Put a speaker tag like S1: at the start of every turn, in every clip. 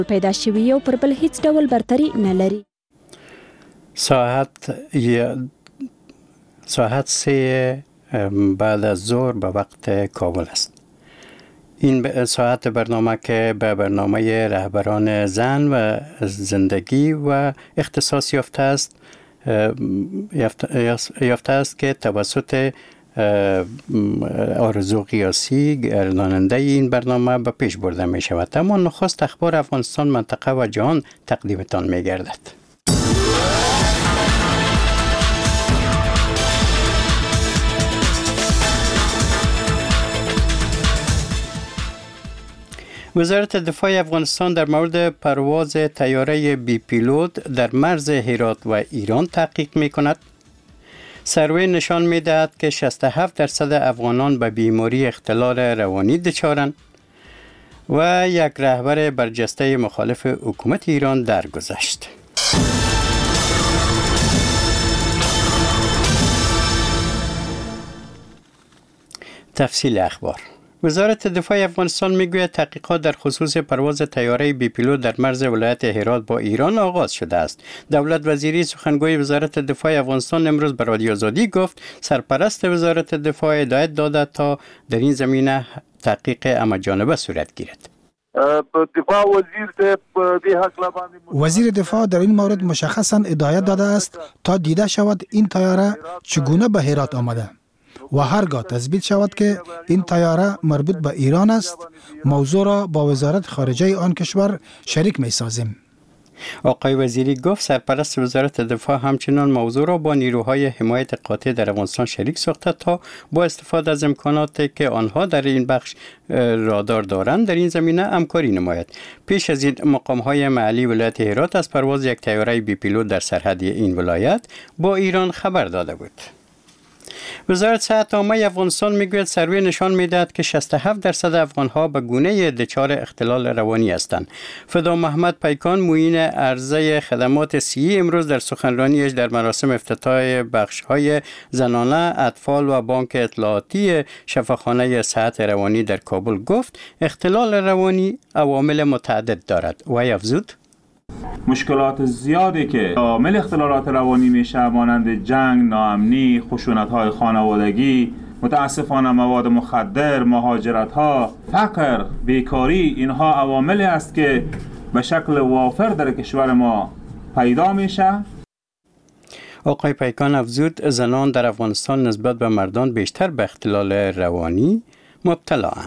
S1: پیدا شوی او پر بل هیڅ ډول برتری نه لري.
S2: ساعت 3 بعد از ظهر به وقت کابل است. این ساعت برنامه که به برنامه رهبران زن و زندگی و اختصاص یافته است که توسط آرزو قیاسی گرداننده این برنامه به پیش برده می شود. اما نخست اخبار افغانستان، منطقه و جهان تقدیمتان می گردد. وزارت دفاع افغانستان در مورد پرواز طیاره بی پیلوت در مرز هرات و ایران تحقیق می کند. سروی نشان می دهد که 67% افغانان به بیماری اختلال روانی دچارند و یک رهبر برجسته مخالف حکومت ایران درگذشت. تفصیل اخبار. وزارت دفاع افغانستان میگوید تحقیقات در خصوص پرواز طیاره بی پیلوت در مرز ولایت هرات با ایران آغاز شده است. دولت وزیری سخنگوی وزارت دفاع افغانستان امروز به رادیو آزادی گفت سرپرست وزارت دفاع هدایت داده تا در این زمینه تحقیق همه‌جانبه صورت گیرد.
S3: وزیر دفاع در این مورد مشخصاً هدایت داده است تا دیده شود این طیاره چگونه به هرات آمده و هرگاه تثبیت شود که این طیاره مربوط به ایران است، موضوع را با وزارت خارجه آن کشور شریک می سازیم.
S2: آقای وزیری گفت سرپرست وزارت دفاع همچنان موضوع را با نیروهای حمایت قاطع در افغانستان شریک ساخته تا با استفاده از امکاناتی که آنها در این بخش رادار دارند در این زمینه همکاری نماید. پیش از این مقام‌های محلی ولایت هرات از پرواز یک طیاره بی پیلوت در سرحد این ولایت با ایران خبر داده بود. وزارت صحت عامه افغانستان میگوید سروی نشان میدهد که 67% افغانها به گونه دچار اختلال روانی هستند. فدا محمد پیکان معین عرضه خدمات صحی امروز در سخنرانیش در مراسم افتتاح بخش‌های زنانه، اطفال و بانک اطلاعاتی شفاخانه صحت روانی در کابل گفت اختلال روانی عوامل متعدد دارد و افزود
S4: مشکلات زیادی که عامل اختلالات روانی میشه مانند جنگ، ناامنی، خشونت‌های خانوادگی، متاسفانه مواد مخدر، مهاجرت‌ها، فقر، بیکاری، اینها عواملی است که به شکل وافر در کشور ما پیدا میشه.
S2: آقای پیکان افزود زنان در افغانستان نسبت به مردان بیشتر به اختلال روانی مبتلااند.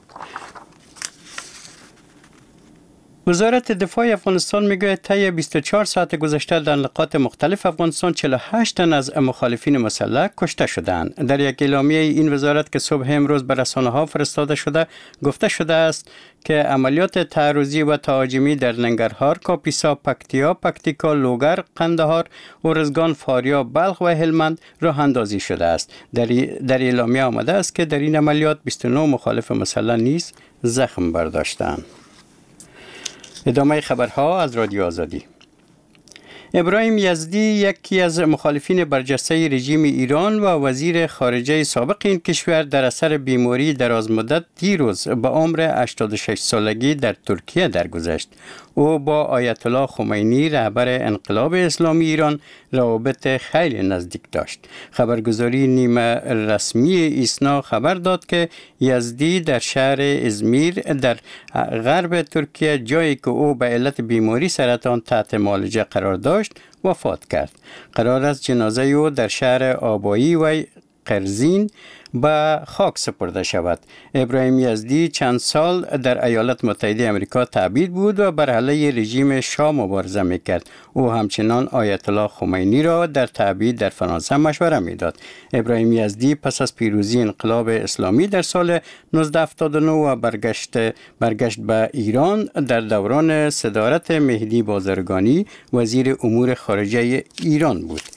S2: وزارت دفاع افغانستان میگوید طی 24 ساعت گذشته در نقاط مختلف افغانستان 48 تن از مخالفین مسلح کشته شدند. در یک اعلامیه این وزارت که صبح امروز به رسانه‌ها فرستاده شده گفته شده است که عملیات تعرضی و تهاجمی در ننگرهار، کاپیسا، پکتیا، پکتیکا، لوگر، قندهار، ارزگان، فاریاب، بلخ و هلمند راه اندازی شده است. در اعلامیه آمده است که در این عملیات 29 مخالف مسلح نیز زخم برداشتند. ادامه خبرها از رادیو آزادی. ابراهیم یزدی یکی از مخالفین برجسته رژیم ایران و وزیر خارجه سابق این کشور در اثر بیماری درازمدت دیروز به عمر 86 سالگی در ترکیه درگذشت. او با آیت الله خمینی رهبر انقلاب اسلامی ایران روابط خیلی نزدیک داشت. خبرگزاری نیمه رسمی ایسنا خبر داد که یزدی در شهر ازمیر در غرب ترکیه جایی که او به علت بیماری سرطان تحت معالجه قرار داشت وفات کرد. قرار است جنازه او در شهر آبایی و قرزین به خاک سپرده شود. ابراهیم یزدی چند سال در ایالات متحده آمریکا تعبید بود و بر علیه رژیم شاه مبارزه میکرد. او همچنان آیت الله خمینی را در تعبید در فرانسه مشوره میداد. ابراهیم یزدی پس از پیروزی انقلاب اسلامی در سال 1979 و برگشت به ایران در دوران صدارت مهدی بازرگانی وزیر امور خارجه ایران بود.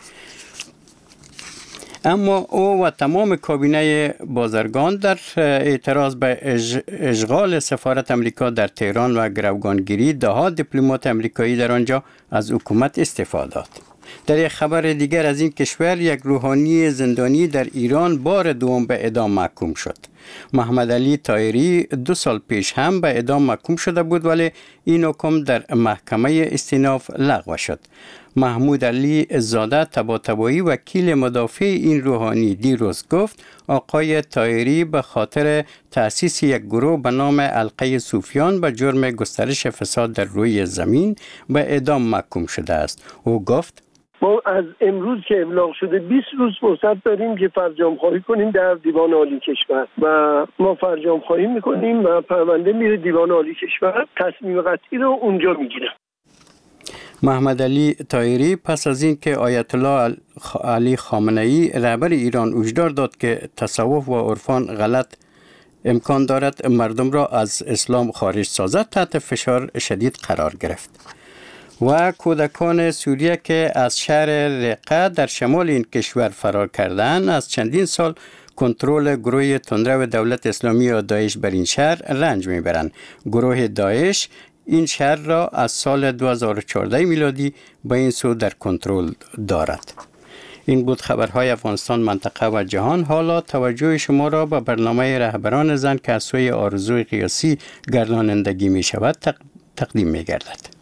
S2: اما او و تمام کابینه بازرگان در اعتراض به اشغال سفارت امریکا در تهران و گروگانگیری دهها دیپلمات امریکایی در آنجا از حکومت استعفا داد. در یک خبر دیگر از این کشور یک روحانی زندانی در ایران بار دوم به اعدام محکوم شد. محمد علی طاهری 2 سال پیش هم به اعدام محکوم شده بود ولی این حکم در محکمه استیناف لغو شد. محمود علی زاده طباطبایی وکیل مدافع این روحانی دیروز گفت آقای طاهری به خاطر تأسیس یک گروه به نام حلقه صوفیان به جرم گسترش فساد در روی زمین به اعدام محکوم شده است. او گفت
S5: ما از امروز که ابلاغ شده 20 روز فرصت داریم که فرجام خواهی کنیم در دیوان عالی کشور و ما فرجام خواهی میکنیم و پرونده میره دیوان عالی کشور، تصمیم قطعی رو اونجا میگیره.
S2: محمد علی طاهری پس از این که آیت الله علی خامنه‌ای رهبر ایران هشدار داد که تصوف و عرفان غلط امکان دارد مردم را از اسلام خارج سازد، تحت فشار شدید قرار گرفت. و کودکان سوریه که از شهر رقه در شمال این کشور فرار کردند از چندین سال کنترل گروه تندرو دولت اسلامی یا داعش بر این شهر رنج میبرند. گروه داعش این شهر را از سال 2014 میلادی به این سو در کنترل دارد. این بود خبرهای افغانستان، منطقه و جهان. حالا توجه شما را به برنامه رهبران زن که از سوی آرزوی قیاسی گردانندگی می شود تقدیم می گردد.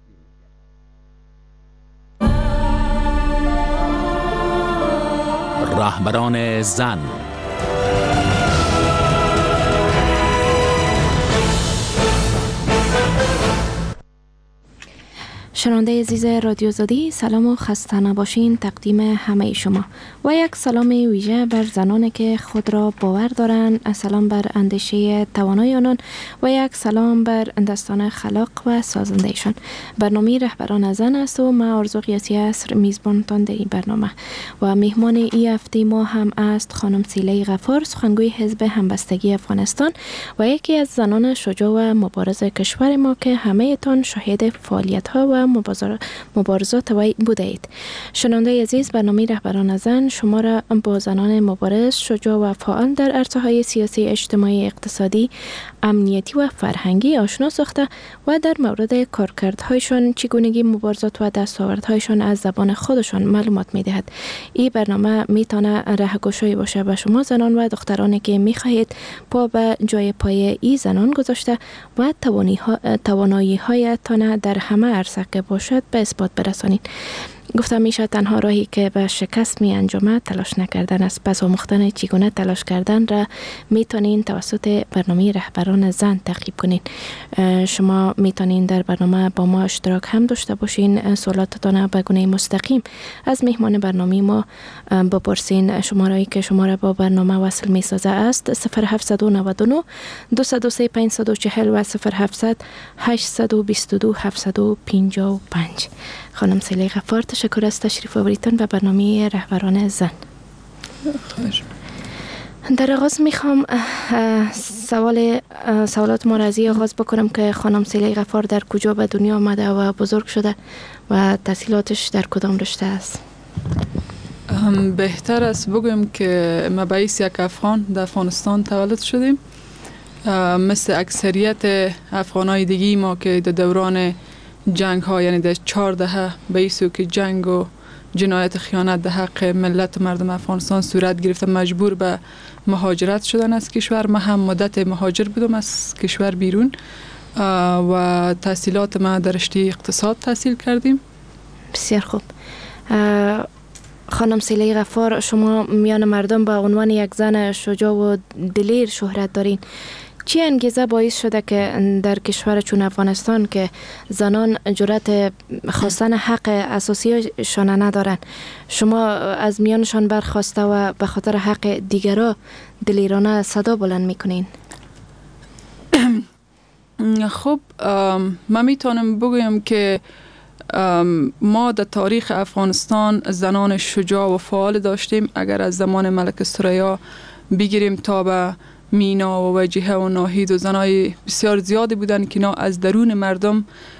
S6: رهبران زن.
S1: شنونده عزیز رادیو زادی، سلام و خسته نباشین تقدیم همه شما و یک سلام ویژه بر زنانی که خود را باور دارند، سلام بر اندیشه توانای آنان و یک سلام بر دستان خلاق و سازندهشان. برنامه رهبران زن است و من آرزو قیاسی عصر میزبانتان در این برنامه و مهمان این هفته ما هم است خانم سیله غفار، سخنگوی حزب همبستگی افغانستان و یکی از زنان شجاع و مبارز کشور ما که همه تان شاهد فعالیت ها و مبارزات وی بوده اید. شنونده عزیز، برنامه رهبران زن شما را با زنان مبارز شجاع و فعال در عرصه‌های سیاسی، اجتماعی، اقتصادی، امنیتی و فرهنگی آشنا ساخته و در مورد کارکردهایشان، چگونگی مبارزات و دستاوردهایشان از زبان خودشان معلومات می‌دهد. این برنامه میتونه راهگشایی باشه به شما زنان و دخترانی که می‌خواهید پا به جای پای این زنان گذاشته و توانایی‌هایتان در همه عرصه که باشد به اثبات برسانید. گفتم میشه تنها راهی که به شکست می انجامد تلاش نکردن است. پس آموختن چگونه تلاش کردن را میتونین توسط برنامه رهبران زن تعقیب کنین. شما میتونین در برنامه با ما اشتراک هم داشته باشین، سوالاتتان به گونه مستقیم از مهمان برنامه ما بپرسین. شماره‌ای که شما را با برنامه وصل میسازه است 0799 203 540 و 0700 822 755. خانم سیله غفار، تشکر از تشریف آوریدتان به برنامه رهبران زن. در آغاز میخوام سوالات ما را از آغاز بکنم که خانم سیله غفار در کجا به دنیا آمده و بزرگ شده و تحصیلاتش در کدام رشته است؟
S7: بهتر است بگویم که ما باعث یک افغان در افغانستان تولد شدیم، مثل اکثریت افغانای دیگی ما که در دوران جنگ ها، یعنی در 4 دهه به ایسو که جنگ و جنایت خیانت در حق ملت و مردم افغانستان صورت گرفته، مجبور به مهاجرت شدن از کشور. من هم مدت مهاجر بودم از کشور بیرون و تحصیلات ما در رشته اقتصاد تحصیل کردیم.
S1: بسیار خوب. خانم سیله غفار، شما میان مردم به عنوان یک زن شجاع و دلیر شهرت دارین. چی انگیزه باعث شده که در کشور چون افغانستان که زنان جرأت خواستن حق اساسیشان ندارن، شما از میانشان برخواسته و به خاطر حق دیگران دلیرانه صدا بلند میکنین؟
S7: خب من میتونم بگویم که ما در تاریخ افغانستان زنان شجاع و فعال داشتیم. اگر از زمان ملکه ثریا بگیریم تا به مینا و وجیهه و ناهید و زنای بسیار زیادی بودن که اینا از درون مردم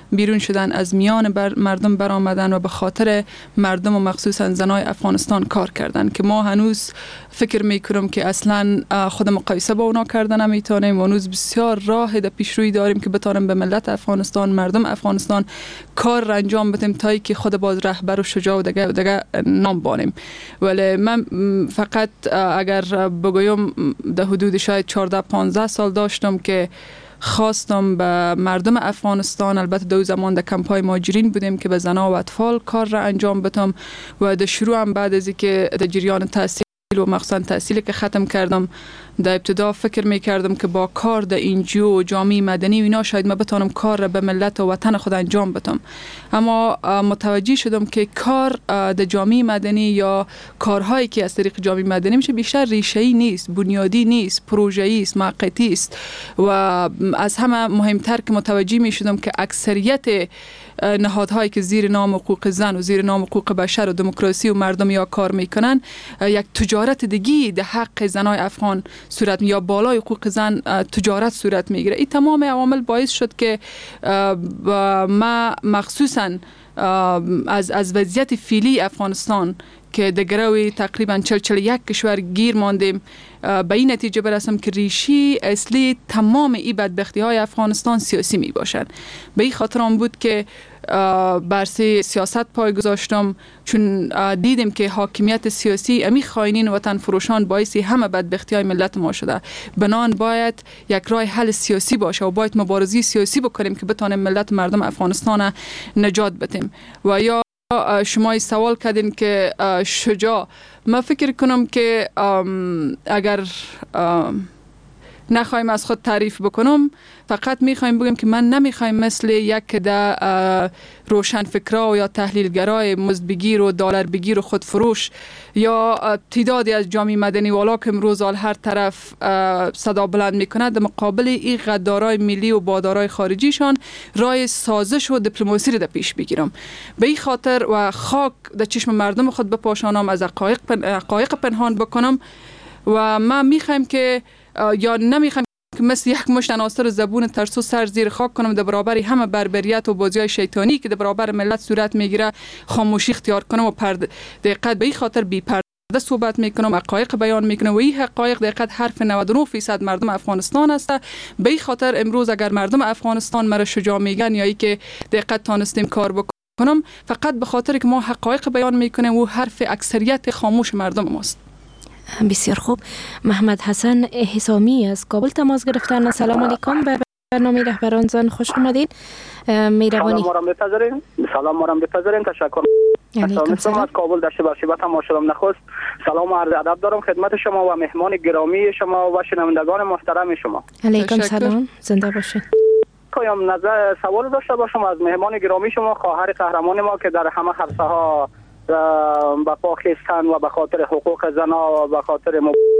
S7: بیرون شدن، از میان مردم برآمدن و به خاطر مردم و مخصوصا زنای افغانستان کار کردن که ما هنوز فکر میکنم که اصلا خود مقایسه با اونا کردن نمیتونیم و هنوز بسیار راه در پیشروی داریم که بتونیم به ملت افغانستان، مردم افغانستان کار را انجام بدیم تا که خود باز رهبر و شجاع و دیگه نام بانیم. ولی من فقط اگر بگویم در حدود شاید 14-15 سال داشتم که خواستم به مردم افغانستان، البته دو زمان در کمپای مهاجرین بودیم که به زنان و اطفال کار را انجام بدم و در شروع هم بعد از اینکه در جریان تحصیل و مخصوصا تحصیلی که ختم کردم در ابتدا فکر میکردم که با کار در اینجیو و جامعه مدنی و اینا شاید ما بتونم کار را به ملت و وطن خود انجام بدم، اما متوجه شدم که کار در جامعه مدنی یا کارهایی که از طریق جامعه مدنی میشه بیشتر ریشه‌ای نیست، بنیادی نیست، پروژه‌ای است، موقتی است و از همه مهمتر که متوجه میشدم که اکثریت نهادهایی که زیر نام حقوق زن و زیر نام حقوق بشر و دموکراسی و مردم یا کار میکنن یک تجارت دیگی در حق زنای افغان صورت یا بالای حقوق زن تجارت صورت میگیره. این تمام عوامل باعث شد که ما مخصوصا از وضعیت فعلی افغانستان که در گروه تقریبا 41 کشور گیر ماندیم به این نتیجه برسم که ریشی اصلی تمام این بدبختی های افغانستان سیاسی می باشد. به این خاطر هم بود که بر سیاست پای گذاشتم، چون دیدیم که حاکمیت سیاسی امی خائنین وطن فروشان باعث همه بدبختی های ملت ما شده. بنان باید یک راه حل سیاسی باشه و باید مبارزه سیاسی بکنیم که بتونیم ملت مردم افغانستان نجات بدیم. و یا شما سوال کردین که شجاع، من فکر کنم که اگر نخوایم از خود تعریف بکنم، فقط میخوایم بگم که من نمیخوایم مثل یک ده روشن فکرها یا تحلیلگرای مزد بگیر و دلار بگیر و خود فروش یا تعدادی از جامعه مدنی والا که امروز هر طرف صدا بلند میکنه در مقابل این غدارای ملی و بادارای خارجیشان راه سازش و دیپلماسی رو در پیش بگیرم. به این خاطر و خاک در چشم مردم خود بپاشانم، از حقایق پنهان بکنم و ما میخوایم که یا نمیخوایم که مثل یک مشت عناصر زبون ترسو سر زیر خاک کنم در برابر همه بربریت و بازی‌های شیطانی که در برابر ملت صورت میگیره خاموشی اختیار کنم و دقیقاً به این خاطر بی پرده صحبت میکنم، حقایق بیان میکنم و این حقایق دقیقاً حرف 99% مردم افغانستان است. به این خاطر امروز اگر مردم افغانستان مرا شجاع میگن یا ای که دقیقاً تانستیم کار بکنم، فقط به خاطر که ما حقایق بیان میکنیم و حرف اکثریت خاموش مردم ماست.
S1: بسیار خوب. محمد حسن حسامی از کابل تماس گرفتن. سلام علیکم، به برنامه رهبران زن خوش آمدید. مهربانی.
S8: سلام مرام بپذیرین. تشکر. حسامی از کابل در شبه تماس شدم. نخست سلام و عرض ادب دارم خدمت شما و مهمان گرامی شما و شنوندگان محترم شما.
S1: علیکم سلام، زنده باشید.
S8: کویم نظر سوال داشته باشم از مهمان گرامی شما، خواهر قهرمان ما که در همه عرصه ها با پا خیستن و به خاطر حقوق زنا و به خاطر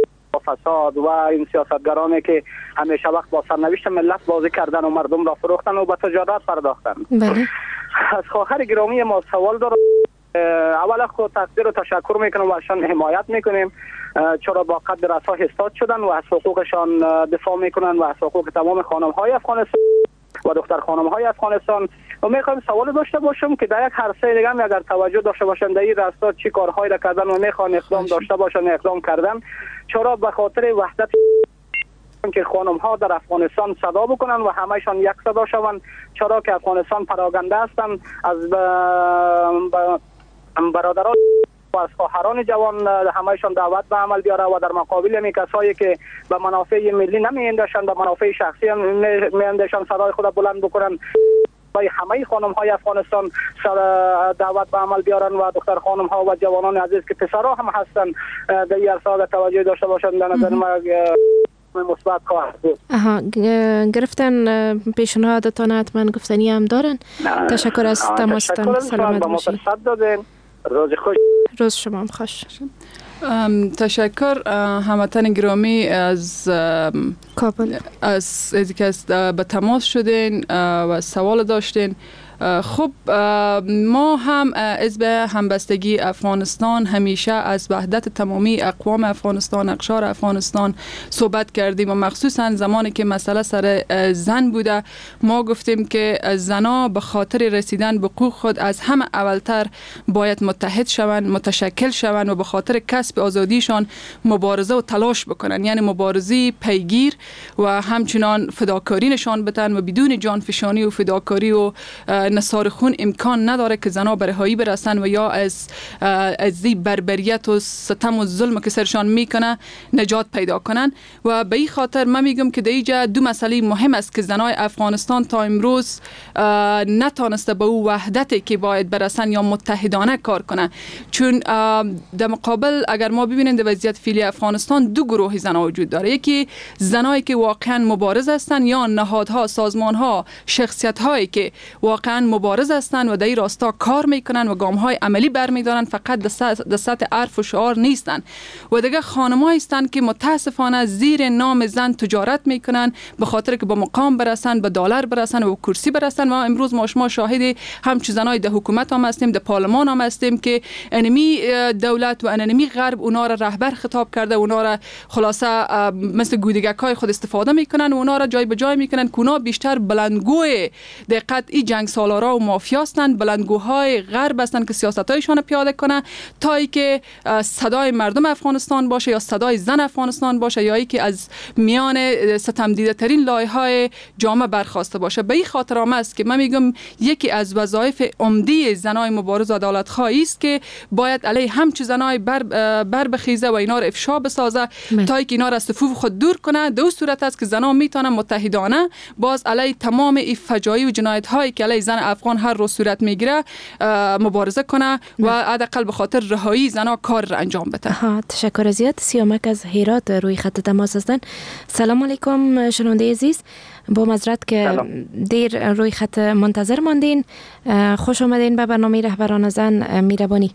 S8: فساد و این سیاستگرانی که همیشه وقت با سرنوشت ملت بازی کردن و مردم را فروختن و به تجارت پرداختن.
S1: بله.
S8: از خواهر گرامی ما سوال دارم. اولا خود تقدیر و تشکر میکنم و ازشان حمایت میکنیم، چرا با قد رسا حساد شدن و از حقوقشان دفاع میکنن و از حقوق تمام خانم های افغانستان و دختر خانم های افغانستان. و میخوایم سوال داشته باشم که در یک عرصه دیگه هم اگر توجه داشته باشن در این راستا چی کارهایی را کردن و میخوان اقدام داشته باشن اقدام کردن، چرا به خاطر وحدت که خانم ها در افغانستان صدا بکنن و همهشان یک صدا شوند، چرا که افغانستان پراگنده هستند از برادران و از خواهران جوان همهشان دعوت به عمل بیاره و در مقابل همی کسایی که به منافع ملی نمیاندیشند به منافع شخصی میاندیشند صدای خود بلند بکنن. همه خانم های افغانستان دعوت به عمل بیارن و دختر خانم ها و جوانان عزیز که پسرها هم هستن در این عرصه توجه داشته باشند. به نظر من مثبت خواهد بود.
S1: گرفتن پیشنهادتان حتما گفتنی هم دارن. تشکر از تماستان. سلامت باشید.
S8: روز خوش.
S1: روز شما هم خوش.
S7: تشکر هموطن گرامی از کابل از اینکه به تماس شدین و سوال داشتین. خب ما هم حزب همبستگی افغانستان همیشه از وحدت تمامی اقوام افغانستان، اقشار افغانستان صحبت کردیم و مخصوصا زمانی که مسئله سر زن بوده ما گفتیم که زنها به خاطر رسیدن به حقوق خود از همه اولتر باید متحد شوند، متشکل شوند و به خاطر کسب آزادیشان مبارزه و تلاش بکنن، یعنی مبارزه پیگیر و همچنان فداکاری نشان بدن و بدون جانفشانی و فداکاری و نثار خون امکان نداره که زنها به رهایی برسن و یا از بربریت و ستم و ظلم که سرشان میکنه نجات پیدا کنن. و به این خاطر من میگم که دیجا دو مسئله مهم است که زنای افغانستان تا امروز نتانسته به او وحدتی که باید برسن یا متحدانه کار کنه. چون در مقابل اگر ما ببینیم در وضعیت فعلی افغانستان دو گروه زنها وجود داره، یکی زنایی که واقعا مبارز هستند یا نهادها، سازمانها، شخصیت‌هایی که واقعا مبارز هستند و در این راستا کار میکنن و گام‌های عملی برمیدارن، فقط در سطح عرف و شعار نیستن. و دیگه خانم‌هایی هستند که متاسفانه زیر نام زن تجارت میکنن به خاطر که به مقام برسن، به دلار برسن و به کرسی برسن. و امروز ما شاهد همچون زنای در حکومت هم هستیم، در پارلمان هم هستیم که انمی دولت و انمی غرب اونا را رهبر خطاب کرده، اونا را خلاصه مثل گودگکای خود استفاده میکنن و اونا را جای به جای میکنن که اونا بیشتر بلندگوی دقت ای جنگ سالارا و مافیا هستند، بلندگوهای غرب هستند که سیاستایشان پیاده کنه تا ای که صدای مردم افغانستان باشه یا صدای زن افغانستان باشه یا ای که از میان ستم دیده ترین لایه‌های جامعه برخواسته باشه. به این خاطر است که من میگم یکی از وظایف عمده زنای مبارز عدالت خواهی است که باید علیه همچون زنای بر بخیزه و اینا را افشا بسازه تا اینکه اینا را از صفوف خود دور کنه. دو صورت است که زنان میتونن متحدانه باز علیه تمام این فجایع و جنایت هایی که علیه زن افغان هر روز صورت میگیره مبارزه کنه و حداقل به خاطر رهایی زنها کار را انجام بده.
S1: تشکر زیاد. سیامک از هرات روی خط تماس هستند. سلام علیکم شنونده عزیز، با معذرت که دیر روی خط منتظر ماندین. خوش آمدین به برنامه رهبران زن میربانی.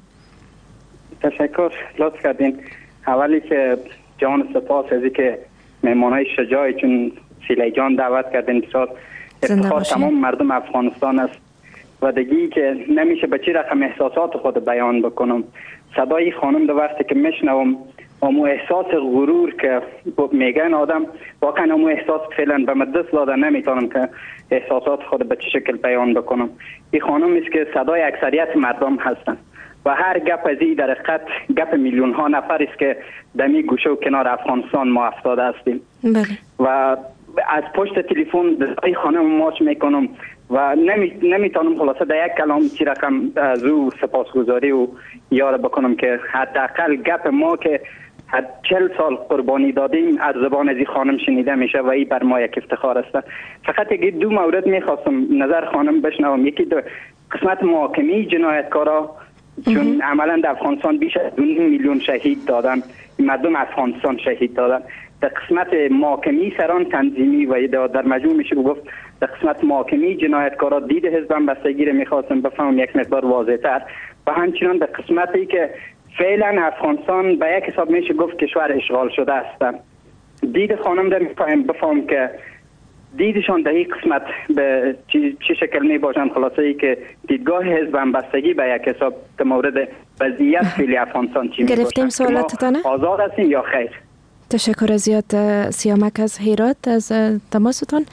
S9: تشکر، لطف کردین. اولی که جان سپاس از که مهمانای شجاعی چون سیلی جان دعوت کردین، بسیار افتخار تمام مردم افغانستان است و دیگه که نمیشه به چی رقم احساسات خود بیان بکنم. صدای خانم در وقتی که میشنوم امو احساس غرور که میگن آدم واقعا امو احساس فعلا به مدرس داده نمیتونم که احساسات خود به چه شکل بیان بکنم. این خانم است که صدای اکثریت مردم هستن و هر گپ از این در حقیقت گپ میلیون ها نفر است که دمی گوشه و کنار افغانستان ما افتاده هستیم. و از پشت تلفن دای خانم ماچ میکنم و نمیتونم خلاصه در یک کلام چی رقم از او سپاسگزاری و یاد بکنم که حداقل گپ ما که 40 سال قربانی دادیم از زبان از این خانم شنیده میشه و این بر ما یک افتخار است. فقط یک دو مورد میخواستم نظر خانم بشنوم. یکی در قسمت محاکمه جنایتکارا، چون عملا در افغانستان بیش از 2 میلیون شهید دادن، مردم افغانستان شهید دادن. در قسمت محاکمه سران تنظیمی و در مجموع میشه گفت در قسمت محاکمه جنایتکارا دید حزب همبستگی رو میخواستم بفهمم یک مقدار واضح‌تر و همچنان در قسمتی که فعلا افغانستان به یک حساب میشه گفت کشور اشغال شده است. دید خانم در بفهم که دیدشان در این قسمت به چه شکل می باشند. خلاصه ای که دیدگاه حزب همبستگی به یک حساب در مورد وضعیت فعلی افغانستان چی می باشند.
S1: گرفتیم سوالاتتان.
S9: آزاد هستیم یا خیر؟
S1: تشکر زیاد سیامک از هرات از تماستان.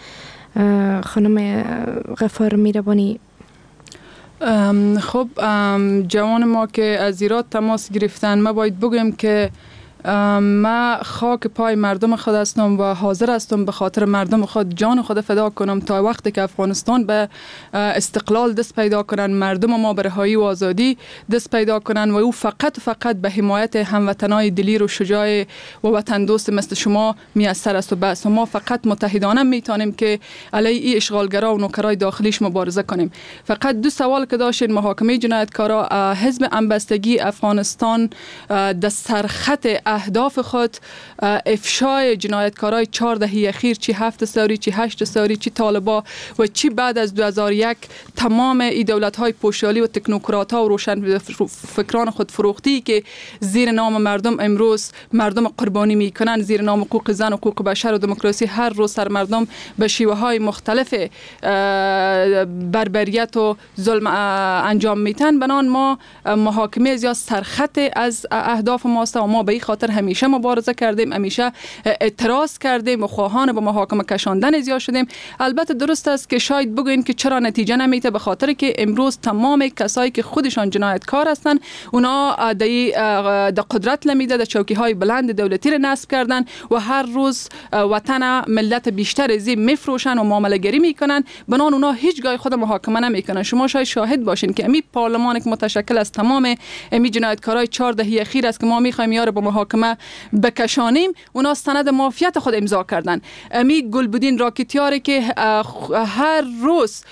S1: خانم غفار میربانی.
S7: خب جوان ما که از هرات تماس گرفتن، ما باید بگویم که ما خاک پای مردم خود هستم و حاضر هستم به خاطر مردم خود جان خود فدا کنم تا وقتی که افغانستان به استقلال دست پیدا کنن، مردم ما به رهایی و آزادی دست پیدا کنن و او فقط به حمایت هموطنای دلیر و شجاع و وطن دوست مثل شما میسر است و بس. و ما فقط متحدانه میتونیم که علیه این اشغالگرا و نوکرای داخلیش مبارزه کنیم. فقط دو سوال که داشتین، محاکمه جنایتکارا، حزب همبستگی افغانستان در سرخط اهداف خود افشای جنایتکارای 4 دهه اخیر، چی 7 ساری، چی 8 ساری، چی طالبا و چی بعد از 2001 تمام ای دولت‌های پوشالی و تکنوکرات‌ها و روشن فکران خود فروختی که زیر نام مردم امروز مردم قربانی میکنن، زیر نام حقوق زن و حقوق بشر و دموکراسی هر روز سر مردم به شیوه‌های مختلف بربریت و ظلم انجام میتن. بنان ما محاکمه یا سرخط از اهداف ماست و ما به این خاطر همیشه مبارزه کردیم، همیشه اعتراض کردیم و خواهان به محاکمه کشاندن زیاد شدیم. البته درست است که شاید بگوین که چرا نتیجه نمیته، به خاطر که امروز تمام کسایی که خودشان جنایتکار هستن اونا در قدرت لمیده، در چوکی های بلند دولتی را نصب کردن و هر روز وطن ملت بیشتر از این میفروشن و معامله گری میکنن. بنان اونا هیچگاه خود محاکمه نمیکنن. شما شاید شاهد باشین که امی پارلمان که متشکل از تمام امی جنایتکارای 4 دهه اخیر است که ما میخوایم یار به محاکمه بکشانیم، اونا سند معافیت خود امضا کردن. امی گلبدین راکتیاری که هر روز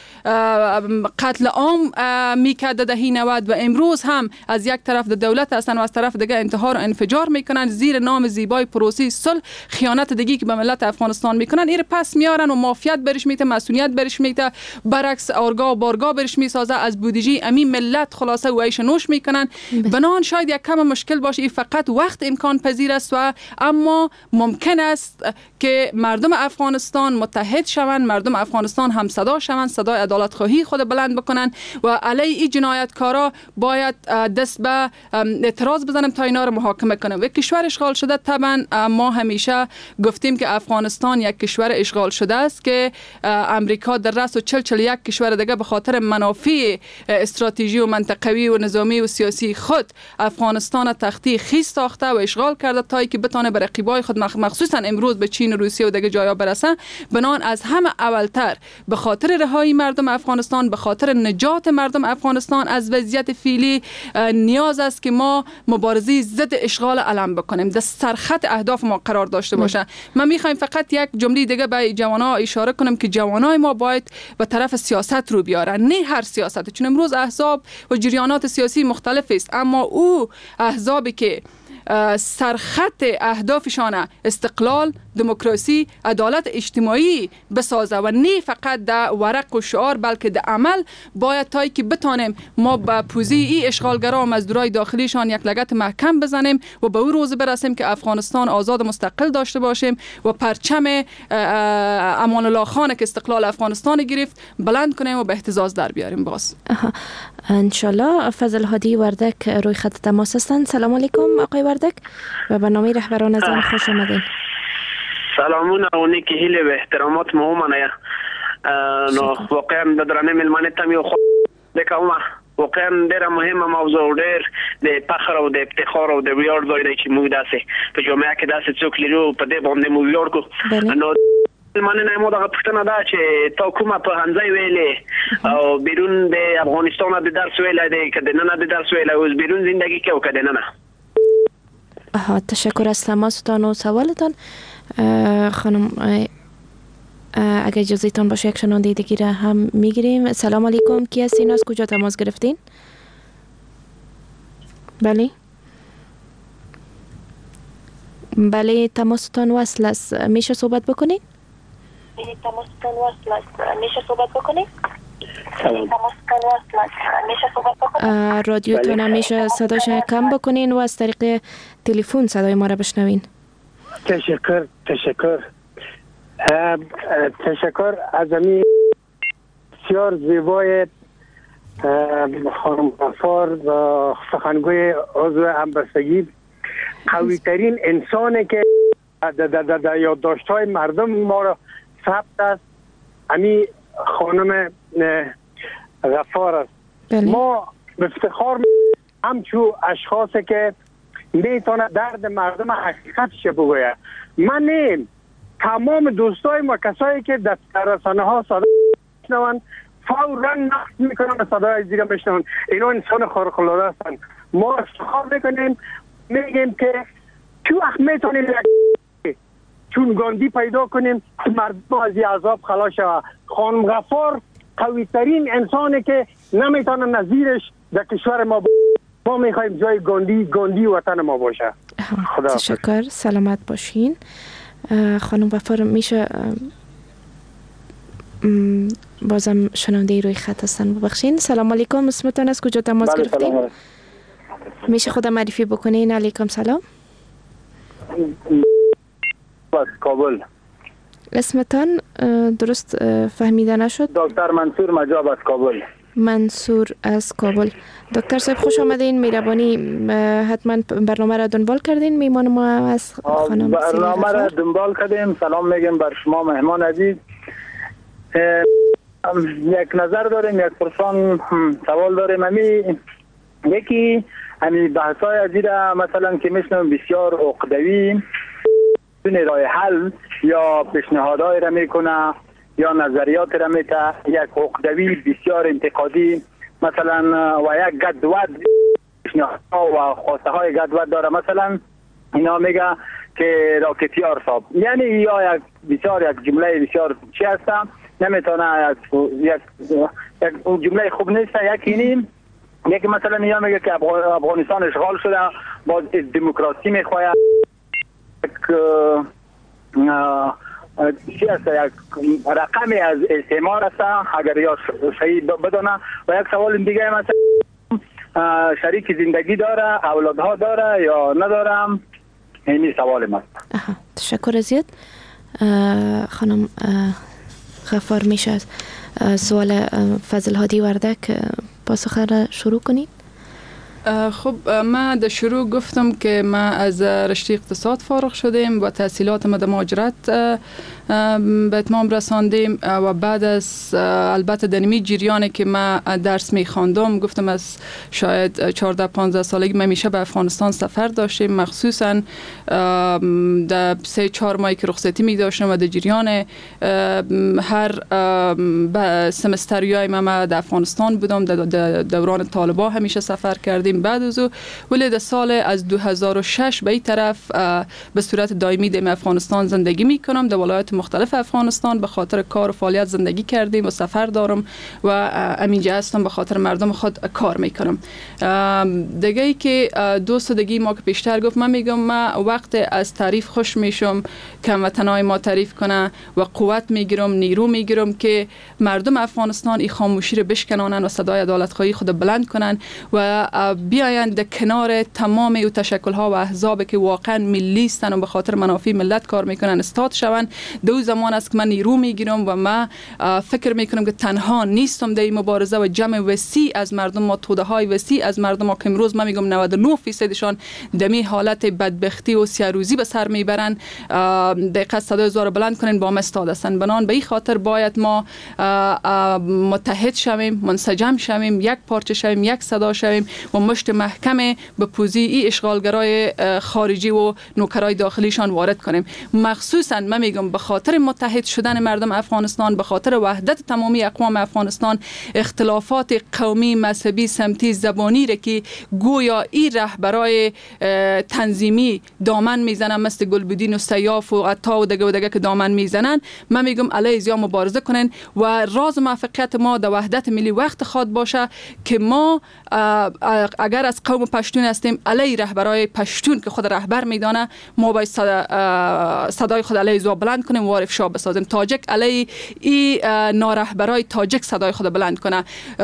S7: قتل عام میکرده دهه 90 و امروز هم از یک طرف دولت هستن و از طرف دیگه انتحار و انفجار میکنن زیر نام زیبای پروسی صلح، خیانت دیگه که به ملت افغانستان میکنن، این پس میارن و معافیت برش میته، مسئولیت برش میته، برعکس آرگاه و بارگاه برش میسازه، از بودجه امی ملت خلاصه و عیش نوش میکنن. بنان شاید یک کم مشکل باشه، این فقط وقت امکان پذیر است و اما ممکن است که مردم افغانستان متحد شوند، مردم افغانستان هم صدا شوند، صدای عدالت خواهی خود بلند بکنن و علیه این جنایتکارا باید دست به اعتراض بزنیم تا اینا رو محاکمه کنیم. و کشور اشغال شده، طبعا ما همیشه گفتیم که افغانستان یک کشور اشغال شده است که امریکا در رأس و 41 کشور دیگه به خاطر منافع استراتژی و منطقوی و نظامی و سیاسی خود افغانستان تختی خیس ساخته و اشغال کرده تا اینکه بتونه به رقیبای خود مخصوصا امروز به چین و روسیه و دیگه جایا برسه. بنان از همه اولتر به خاطر رهایی مردم افغانستان، به خاطر نجات مردم افغانستان از وضعیت فعلی نیاز است که ما مبارزه ضد اشغال علم بکنیم، در سرخط اهداف ما قرار داشته باشه. ما میخوایم فقط یک جمله دیگه به جوانان اشاره کنم که جوانای ما باید به طرف سیاست رو بیارن، نه هر سیاست، چون امروز احزاب و جریانات سیاسی مختلف است، اما او احزابی که سرخط اهدافشان استقلال، دموکراسی، عدالت اجتماعی بسازه و نه فقط در ورق و شعار بلکه در عمل، باید تایی که بتانیم ما به پوزی ای اشغالگرا و مزدورای داخلیشان یک لگد محکم بزنیم و به اون روز برسیم که افغانستان آزاد مستقل داشته باشیم و پرچم امان الله خان که استقلال افغانستان گرفت بلند کنیم و به اهتزاز در بیاریم. باز
S1: انشالله. فضل هادی وردک روی خط تماس هستند. سلام علیکم آقای وردک و برنامه رهبران زن خوش آمدین.
S10: سلامونه و نیکی هیله و احترامات مهمانه. واقعا درانه ملمانه تامی خود دکاوما واقعا ډیره مهمه موضوع، ډیر د فخر او د افتخار او د ویاړ ځای دی چې موږ داسې په جامعه کې داسې څوک لرو، په دې باندې موږ ویاړ کوو. نو ملمانه مو دغه پوښتنه ده چې تا کومه په هنځای ویلې او بیرون د افغانستان د درس ویلې دی که د ننه د درس ویلې اوس بیرون زندگی کې او که د ننه.
S1: تشکر از تماستان و سوالتان. خانم اگر اجازهتان باشه یک شنونده دیگه را هم میگیریم. سلام علیکم، کی هستین؟ از کجا تماس گرفتین؟ بله تماستان وصل است، میشه صحبت بکنید؟ رادیوتون هم میشه صداش کم بکنین و از طریق تلفن صدای ما را بشنوین.
S5: تشکر از امی بسیار زیبای خانم غفار و سخنگوی عضو همبستگی. قوی ترین انسانی که در یادداشت‌های مردم ما را ثبت است امی خانم غفار است. ما به افتخار همچو اشخاصی که میتونه درد مردم حقیقتش بگوید. من نیم تمام دوستای ما کسایی که در رسانه ها صدا میشنون فوراً نقد میکنن و صدای دیگه میشنون، اینا انسان خارق العاده هستن. ما افتخار میکنیم میگیم که چون میتونیم چون گاندی پیدا کنیم که مردم از این عذاب خلاص شود. خانم غفار قوی ترین انسانی که نمیتونه نظیرش در کشور ما ما میخوایم جای گاندی وطن ما باشه.
S1: تشکر، سلامت باشین. خانم وفا میشه بازم شنونده روی خط هستن، ببخشین. سلام علیکم، اسمتون از کجا تماس گرفتین؟ میشه خودم معرفی بکنین؟ علیکم سلام.
S11: از کابل.
S1: اسمتان درست فهمیده نشد؟
S11: دکتر منصور مجاب از کابل.
S1: منصور از کابل. دکتر صاحب خوش آمدین. مهربانی حتما برنامه را دنبال کردین. میمان ما از خانم
S11: برنامه را دنبال کردیم. سلام میگم بر شما مهمان عزیز. یک نظر داریم، یک پرسان سوال داریم. یکی همین بحثای عزیزه مثلا که میشنم بسیار عقدوی بدون راه حل یا پیشنهادای را میکنه یا نظریات را میته، یک عقدوی بسیار انتقادی مثلا و یک گدود پیشنهادها و خواسته های گدود داره. مثلا اینا میگه که راکتیار صاحب، یعنی یا یک بسیار یک جمله بسیار چی هستم نمیتونه یک جمله خوب نیست. یکی مثلا یا میگه که افغانستان اشغال شده باز دموکراسی میخواه، چی هست یک رقمی از استعمار هست اگر یا صحیح بدونه. و یک سوال دیگه مثلا شریک زندگی داره، اولادها داره یا نداره. اینی سوال من.
S1: تشکر ازید. خانم غفار میشه از سوال فضل هادی وردک پاسخ را شروع کنید؟
S7: خب ما در شروع گفتم که ما از رشته اقتصاد فارغ شدیم و تحصیلات ما در مهاجرت به اتمام رساندیم و بعد از البته دنمی جریانی که ما درس می خواندم گفتم از شاید 14-15 سالگی ما همیشه به افغانستان سفر داشتیم، مخصوصا در 3-4 ماهی که رخصتی می داشتم و در جریان هر سمستریای ما در افغانستان بودم. در دوران طالبا همیشه سفر کردیم. بعد از او ولی در سال از 2006 به این طرف به صورت دائمی در افغانستان زندگی می کنم. در ولایات مختلف افغانستان به خاطر کار و فعالیت زندگی کردیم و سفر دارم و همینجا هستم به خاطر مردم خود کار میکنم. دیگه ای که دوست دیگه ما که پیشتر گفت، من میگم ما وقت از تعریف خوش میشم که هموطنای ما تعریف کنه و قوت میگیرم، نیرو میگیرم که مردم افغانستان این خاموشی رو بشکنانن و صدای عدالت خواهی خود بلند کنن و بیاین در کنار تمام او تشکل ها و احزاب که واقعا ملی هستن و به خاطر منافع ملت کار میکنن استاد شون. دو زمان است که من نیرو میگیرم و من فکر میکنم که تنها نیستم در این مبارزه و جمع وسیع از مردم ما، توده های وسیع از مردم ما که امروز من میگم 99% دمی حالت بدبختی و سیاروزی به سر میبرن، دقیقاً صدای زار بلند کنین با ما استاد هستن. بنان به این خاطر باید ما متحد شویم، منسجم شویم، یک پارچه شویم، یک صدا شویم و مشت محکم به پوزی ای اشغالگرای خارجی و نوکرای داخلیشان وارد کنیم. مخصوصا من میگم به خاطر متحد شدن مردم افغانستان، به خاطر وحدت تمامی اقوام افغانستان، اختلافات قومی، مذهبی، سمتی، زبانی را که گویا این رهبرای تنظیمی دامن میزنن مثل گلبدین و سیاف و عطا و دگه که دامن میزنن، من میگم علیه ازیا مبارزه کنن و راز موفقیت ما در وحدت ملی وقت خواد باشه که ما اگر از قوم پشتون هستیم علیه رهبرای پشتون که خود رهبر میدانه، ما باید صدای خود علیه ازیا بلند کنیم و افشا بسازیم. تاجک علیه ای نارهبرای تاجک صدای خود بلند کنه.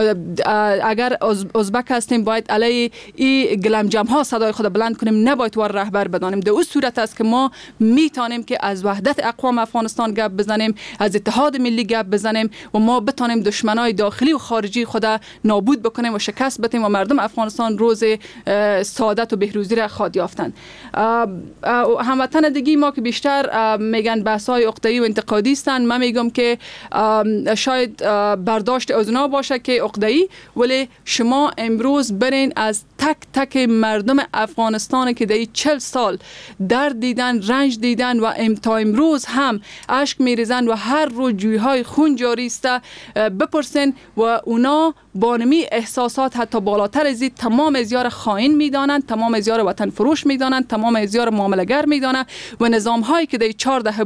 S7: اگر ازبک هستیم باید علیه ای گلمجم ها صدای خود بلند کنیم، نباید ور رهبر بدانیم. در اون صورت است که ما میتونیم که از وحدت اقوام افغانستان گپ بزنیم، از اتحاد ملی گپ بزنیم و ما بتونیم دشمنای داخلی و خارجی خود نابود بکنیم و شکست بدیم و مردم افغانستان روز سعادت و بهروزی را خواهد یافتند. هموطن دیگه ما که بیشتر میگن بحث‌های عقده‌ای و انتقادی هستند، من میگم که شاید برداشت از اونا باشه که عقده‌ای، ولی شما امروز برین از تک تک مردم افغانستان که در 40 سال درد دیدن، رنج دیدن و تا امروز هم اشک میریزن و هر روز جویهای خون جاری است بپرسین و اونا بانمی احساسات حتی بالاتر از این تمام ازیار خائن میدانن، تمام ازیار وطن فروش میدانن، تمام ازیار معامله‌گر میدانن و نظام هایی که در 4 دهه بوده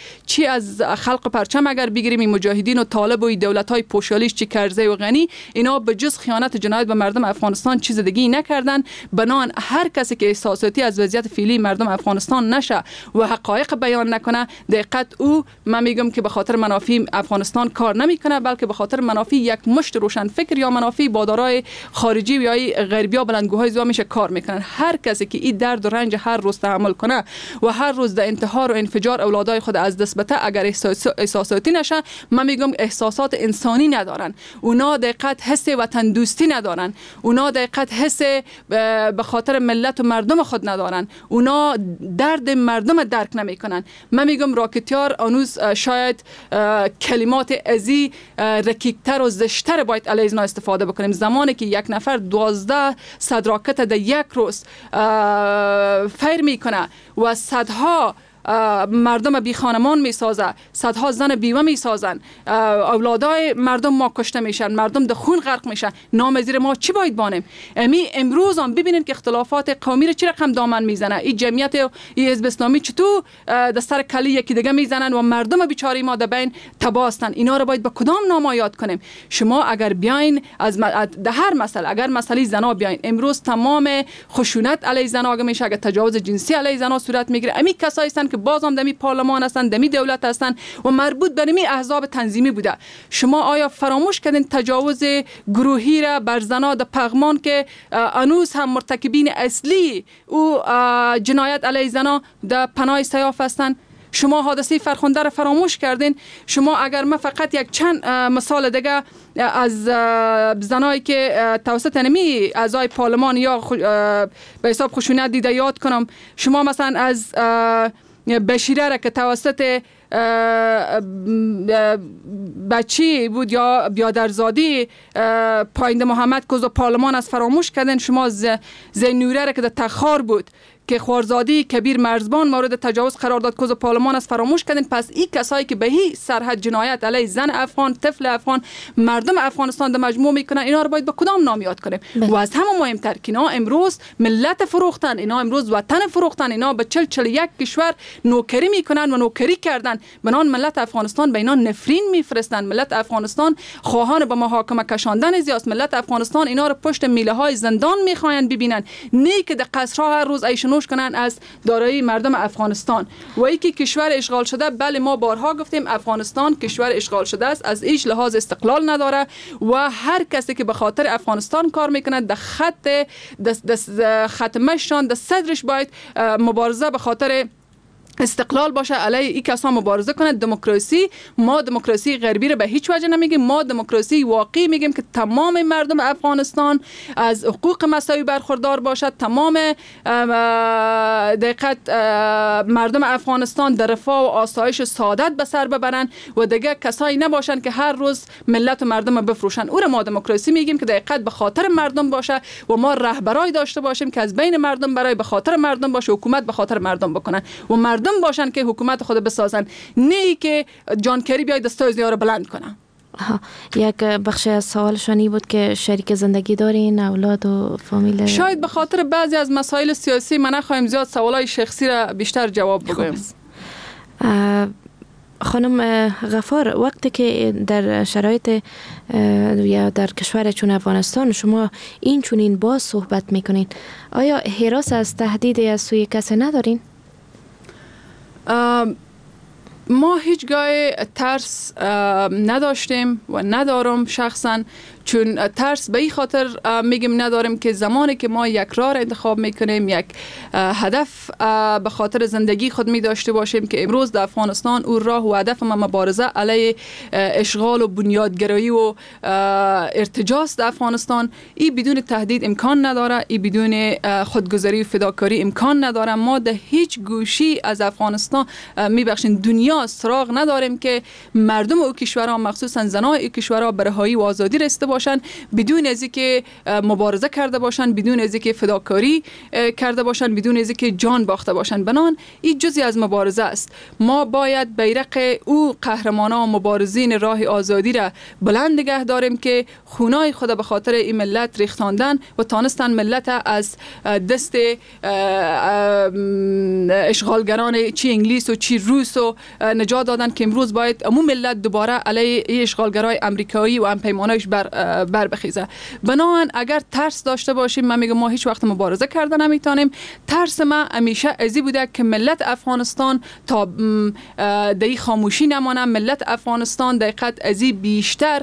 S7: چی از خلق پرچم اگر بگیریم این مجاهدین و طالب و دولت‌های پوشالیش چی کرزی و غنی، اینا به جز خیانت جنایت به مردم افغانستان چیز دیگه نکردن. بنان هر کسی که احساساتی از وضعیت فعلی مردم افغانستان نشه و حقایق بیان نکنه، دقیقاً او من میگم که به خاطر منافع افغانستان کار نمیکنه، بلکه به خاطر منافع یک مشت روشن فکر یا منافع بادارای خارجی یا غربیا بلندگوهای زوا میشه کار میکنن. هر کسی که این درد و رنج هر روز تحمل کنه و هر روز در انتحار و انفجار اولادای خود از دست بده، اگر احساساتی نشه، من میگم احساسات انسانی ندارن. اونا دقیقاً حس وطن دوستی ندارن. اونا دقیقاً حس به خاطر ملت و مردم خود ندارن. اونا درد مردم درک نمیکنن. من میگم راکتیار آنوز شاید کلمات ازی رکیکتر و زشتر باید علیه اینا استفاده بکنیم. زمانی که یک نفر 12 صد راکت در یک روز فیر میکنه و صدها مردم بی خانمان میسازه، صدها زن بیوه میسازن، اولادای مردم ما کشته میشن، مردم در خون غرق میشن، نام زیر ما چی باید بانیم؟ امروز هم ببینید که اختلافات قومی رو چی رقم دامن میزنه. این جمعیت ای حزب اسلامی چطور در سر کلی یکی دیگه میزنن و مردم بیچاره ما در بین تباه هستن. اینا رو باید به کدام نام یاد کنیم؟ شما اگر بیاین از در هر مسئله، اگر مسئله زنا بیاین، امروز تمام خشونت علیه زنا میشه، اگر تجاوز جنسی علیه زنا صورت میگیره، امی کسایی هستن که بازم دمی پارلمان هستن، دمی دولت هستن و مربوط به می احزاب تنظیمی بوده. شما آیا فراموش کردین تجاوز گروهی را بر زنا در پغمان که انوز هم مرتکبین اصلی او جنایت علیه زنا در پناه سیاف هستن؟ شما حادثه فرخنده را فراموش کردین. شما اگر ما فقط یک چند مثال دیگه از زنایی که توسط نمی اعضای پارلمان یا به حساب خشونت دیده یاد کنم، شما مثلا از بشیره را که توسط بچی بود یا بیادرزادی پاینده محمد کوز پارلمان از فراموش کردن. شما زینوره را که در تخار بود که خوارزادی کبیر مرزبان مورد تجاوز قرار داد کوز پارلمان از فراموش کردن. پس این کسایی که به هی سرحد جنایت علیه زن افغان، طفل افغان، مردم افغانستان در مجموع میکنن، اینا رو باید به کدام نام یاد کنیم؟ و از همه مهمتر که اینا امروز ملت فروختن، اینا امروز وطن فروختن، اینا به 41 کشور نوکری میکنن و نوکری کردن. بنان ملت افغانستان به اینا نفرین میفرستن. ملت افغانستان خواهان به محاکمه کشاندن زیاست. ملت افغانستان اینا رو پشت میله های زندان میخواین ببینن، نه که در قصرها هر روز ایشنوش کنن از دارایی مردم افغانستان. و ای که کشور اشغال شده، بله ما بارها گفتیم افغانستان کشور اشغال شده است، از هیچ لحاظ استقلال نداره و هر کسی که به خاطر افغانستان کار میکنه در خط مشان در صدرش باید مبارزه به خاطر استقلال باشه، علیه این کسا مبارزه کنه. دموکراسی، ما دموکراسی غربی رو به هیچ وجه نمیگیم، ما دموکراسی واقعی میگیم که تمام مردم افغانستان از حقوق مساوی برخوردار باشد، تمام دقیقت مردم افغانستان در رفاه و آسایش سعادت به سر ببرن و دیگه کسایی نباشن که هر روز ملت و مردم بفروشن. او رو ما دموکراسی میگیم که دقیقت به خاطر مردم باشه و ما رهبرای داشته باشیم که از بین مردم برای به خاطر مردم باشه، حکومت به خاطر مردم بکنن و مردم باشن که حکومت خود بسازن، نه که جان کری بیاید دستای زیار بلند کنه.
S1: یک بخش از سوالشانی بود که شریک زندگی دارین، اولاد و فامیل؟
S7: شاید به خاطر بعضی از مسائل سیاسی من نخواهیم زیاد سوالای شخصی را بیشتر جواب بگویم.
S1: خانم غفار، وقتی که در شرایط یا در کشور چون افغانستان شما این چونین باز صحبت میکنین، آیا هراس از تهدید از سوی کسی ندارین؟
S7: ما هیچگاه ترس نداشتیم و ندارم شخصا، چون ترس به این خاطر میگم نداریم که زمانی که ما یک راه انتخاب میکنیم، یک هدف به خاطر زندگی خود می داشته باشیم که امروز در افغانستان او راه و هدف ما مبارزه علیه اشغال و بنیادگرایی و ارتجاس در افغانستان، این بدون تهدید امکان نداره، این بدون خودگذاری و فداکاری امکان نداره. ما در هیچ گوشی از افغانستان میبخشین دنیا سراغ نداریم که مردم او کشورها، مخصوصا زنان او کشورها، به رهایی و آزادی رسیده باشند باشند بدون از اینکه مبارزه کرده باشند، بدون از اینکه فداکاری کرده باشند، بدون از اینکه جان باخته باشند. بنان این جزئی از مبارزه است. ما باید بیرق او قهرمانان و مبارزین راه آزادی را بلند نگه داریم که خونای خود به خاطر این ملت ریختاندن و تانستن ملت از دست اشغالگران چی انگلیس و چی روس و نجات دادن که امروز باید امون ملت دوباره علیه اشغالگرای امریکایی و همپیمانایش بر بخیزه. بنابراین اگر ترس داشته باشیم، من میگم ما هیچ وقت مبارزه کرده نمیتونیم. ترس ما همیشه ازی بوده که ملت افغانستان تا در خاموشی نمانه، ملت افغانستان دقیقاً ازی بیشتر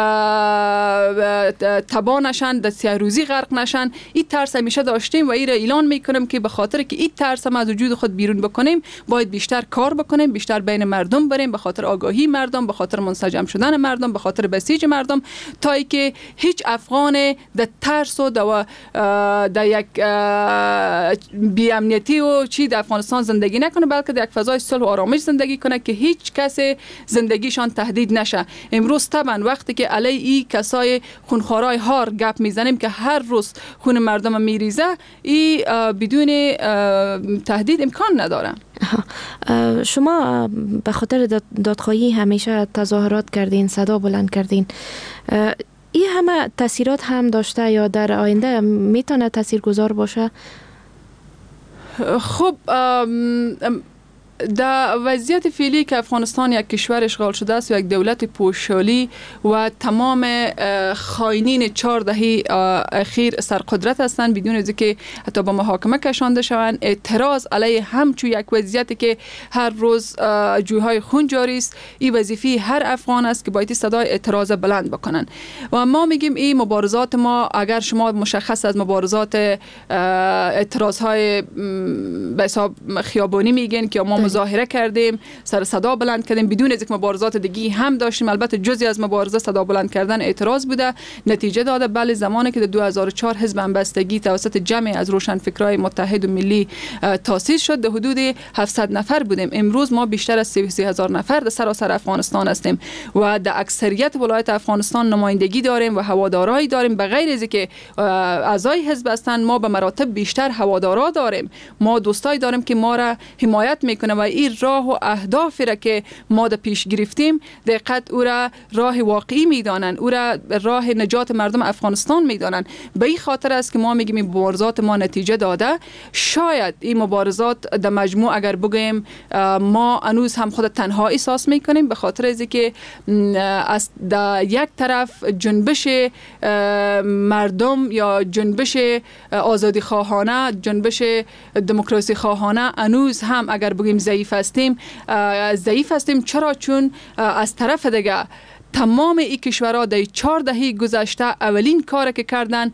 S7: تباه نشن، در سیاه روزی غرق نشن. این ترس همیشه داشتیم و این را اعلان میکنم که به خاطر که این ترس ما از وجود خود بیرون بکنیم باید بیشتر کار بکنیم، بیشتر بین مردم بریم، به خاطر آگاهی مردم، به خاطر منسجم شدن مردم، به خاطر بسیج مردم، تا ای که هیچ افغان در ترس و در یک بی امنیتی و چی در افغانستان زندگی نکنه، بلکه در یک فضای صلح و آرامش زندگی کنه که هیچ کس زندگیشان تهدید نشه. امروز طبعا وقتی که علی ای کسای خونخوارای هار گپ میزنیم که هر روز خون مردم میریزه، ای بدون تهدید امکان نداره.
S1: شما به خاطر دادخواهی همیشه تظاهرات کردین، صدا بلند کردین. این همه تاثیرات هم داشته یا در آینده میتونه تاثیرگذار باشه؟
S7: خب در وضعیت فعلی که افغانستان یک کشور اشغال شده است و یک دولت پوشالی و تمام خائنین 4 دهه اخیر سرقدرت هستند بدون از اینکه حتی به محاکمه کشانده شوند، اعتراض علیه همچون یک وضعیتی که هر روز جویهای خون جاری است، این وظیفه هر افغان است که باید صدای اعتراض بلند بکنن. و ما میگیم این مبارزات ما، اگر شما مشخص از مبارزات اعتراض های به حساب خیابانی میگین که ما مظاهره کردیم، سر صدا بلند کردیم، بدون از یک مبارزات دیگه هم داشتیم. البته جزئی از مبارزه صدا بلند کردن اعتراض بوده، نتیجه داده. بله، زمانی که در 2004 حزب همبستگی توسط جمع از روشنفکرای متحد و ملی تأسیس شد، در حدود 700 نفر بودیم. امروز ما بیشتر از 33,000 نفر در سراسر افغانستان هستیم و در اکثریت ولایت افغانستان نمایندگی داریم و هوادارایی داریم. به غیر از اینکه اعضای حزب هستند، ما به مراتب بیشتر هوادارا داریم. ما دوستای داریم که ما را حمایت میکنه و این راه و اهدافی را که ما در پیش گرفتیم دقیقاً او را راه واقعی میدانند، او را راه نجات مردم افغانستان میدانند. به این خاطر است که ما میگیم این مبارزات ما نتیجه داده. شاید این مبارزات در مجموع اگر بگیم ما هنوز هم خود تنها احساس میکنیم، به خاطر از اینکه از در یک طرف جنبش مردم یا جنبش آزادی خواهانه، جنبش دموکراسی خواهانه هنوز هم اگر بگیم ضعیف هستیم. چرا؟ چون از طرف دیگه تمام این کشورها در 4 دهه گذشته اولین کاری که کردن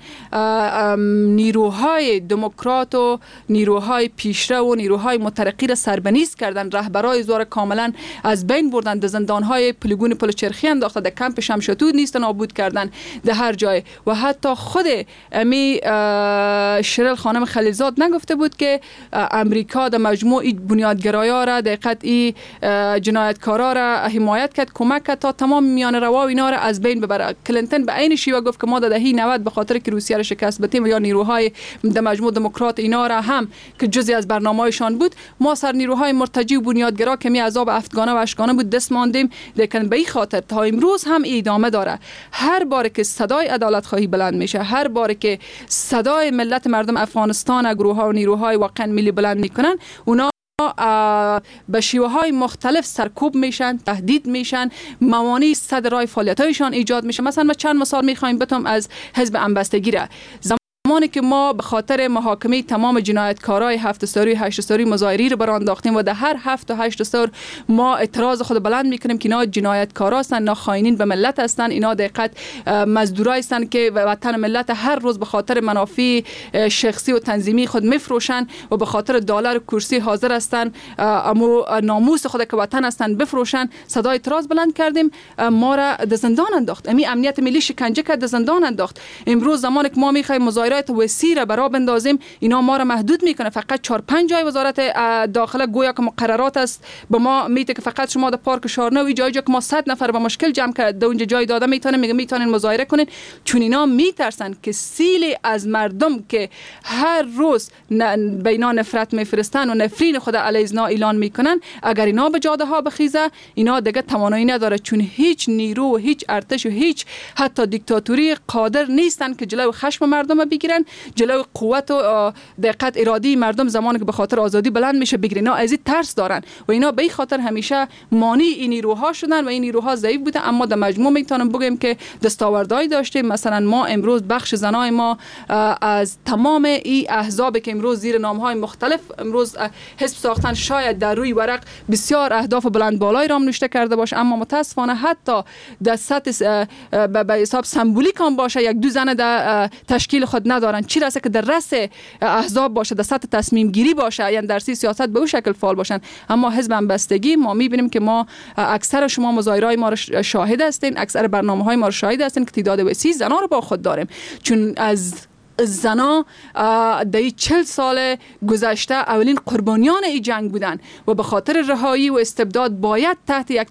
S7: نیروهای دموکرات و نیروهای پیشرو و نیروهای مترقی را سربنیست کردن، رهبرای زور کاملا از بین بردن، در زندانهای پلیگون پلچرخی انداخته، در کمپ شمشتود نیست نابود کردن در هر جای. و حتی خود امی شریل خانم خلیلزاد نگفته بود که امریکا در مجموع بنیادگرایان را، دقیقاً این جنایتکارا را حمایت کرد، کمک کرد تا تمام میان روا و اینا را از بین ببره. کلینتون به عین شیوه گفت که ما در دهه 90 به خاطر که روسیه را شکست بدیم یا نیروهای در مجموع دموکرات اینا را هم که جزئی از برنامه‌شان بود، ما سر نیروهای مرتجی و بنیادگرا که می عذاب افغانه و اشغانه بود دست ماندیم. لیکن به این خاطر تا امروز هم ادامه داره. هر بار که صدای عدالت خواهی بلند میشه، هر بار که صدای ملت مردم افغانستان، گروه‌ها و نیروهای واقعا ملی بلند میکنن، اونا به شیوه های مختلف سرکوب میشن، تهدید میشن، موانع صد راه فعالیتایشان ایجاد میشه. مثلا ما چند مثال میخوایم بتم از حزب همبستگی را. زمانی که ما به خاطر محاکمه تمام جنایتکارای 7 سالی 8 سالی مظاهری رو برانداختیم و در هر 7 و 8 سال ما اعتراض خود بلند میکنیم که اینا جنایتکارا هستند، اینا خائنین به ملت هستند، اینا دقیقاً مزدورای هستند که وطن ملت هر روز به خاطر منافع شخصی و تنظیمی خود میفروشن و به خاطر دلار و کرسی حاضر هستند اما ناموس خود که وطن هستند بفروشن. صدای اعتراض بلند کردیم، ما را در زندان انداخت. امی امنیت ملی شکنجه کرد، در زندان انداخت. امروز زمانی که ما میخوایم مظاهرات جنایت وسیع را برا بندازیم اینا ما را محدود میکنه. فقط 4-5 جای وزارت داخله گویا که مقررات است به ما میته که فقط شما در پارک شارنوی جایی که ما 100 نفر به مشکل جمع کرده اونجا جای داده میتونه میگه میتونین مظاهره کنین، چون اینا میترسن که سیل از مردم که هر روز به اینا نفرت میفرستن و نفرین خود علیه اینا اعلان میکنن، اگر اینا به جاده ها بخیزه اینا دیگه توانایی نداره، چون هیچ نیرو و هیچ ارتش و هیچ حتی دیکتاتوری قادر نیستن که جلوی خشم مردم بگیرن، جلوی قوت و دقت ارادی مردم زمانی که به خاطر آزادی بلند میشه بگیرن. اینا از این ترس دارن و اینا به این خاطر همیشه مانع این نیروها شدن و این نیروها ضعیف بودن. اما در مجموع میتونم بگم که دستاوردهایی داشتیم. مثلا ما امروز بخش زنای ما از تمام این احزاب که امروز زیر نامهای مختلف امروز حزب ساختن، شاید در روی ورق بسیار اهداف بلند بالایی را نوشته کرده باشه، اما متاسفانه حتی در سطح به حساب سمبولیک هم باشه یک دو زن در تشکیل خود ندارن، چی رسه که در رأس احزاب باشه، در سطح تصمیم گیری باشه، یعنی در سیاست به اون شکل فعال باشن. اما حزب همبستگی ما میبینیم که ما اکثر شما مظاهرهای ما رو شاهد هستین، اکثر برنامه‌های ما رو شاهد هستین که تعداد وسیع زنا رو با خود داریم، چون از زنا در 40 سال گذشته اولین قربانیان این جنگ بودن و به خاطر رهایی و استبداد باید تحت یک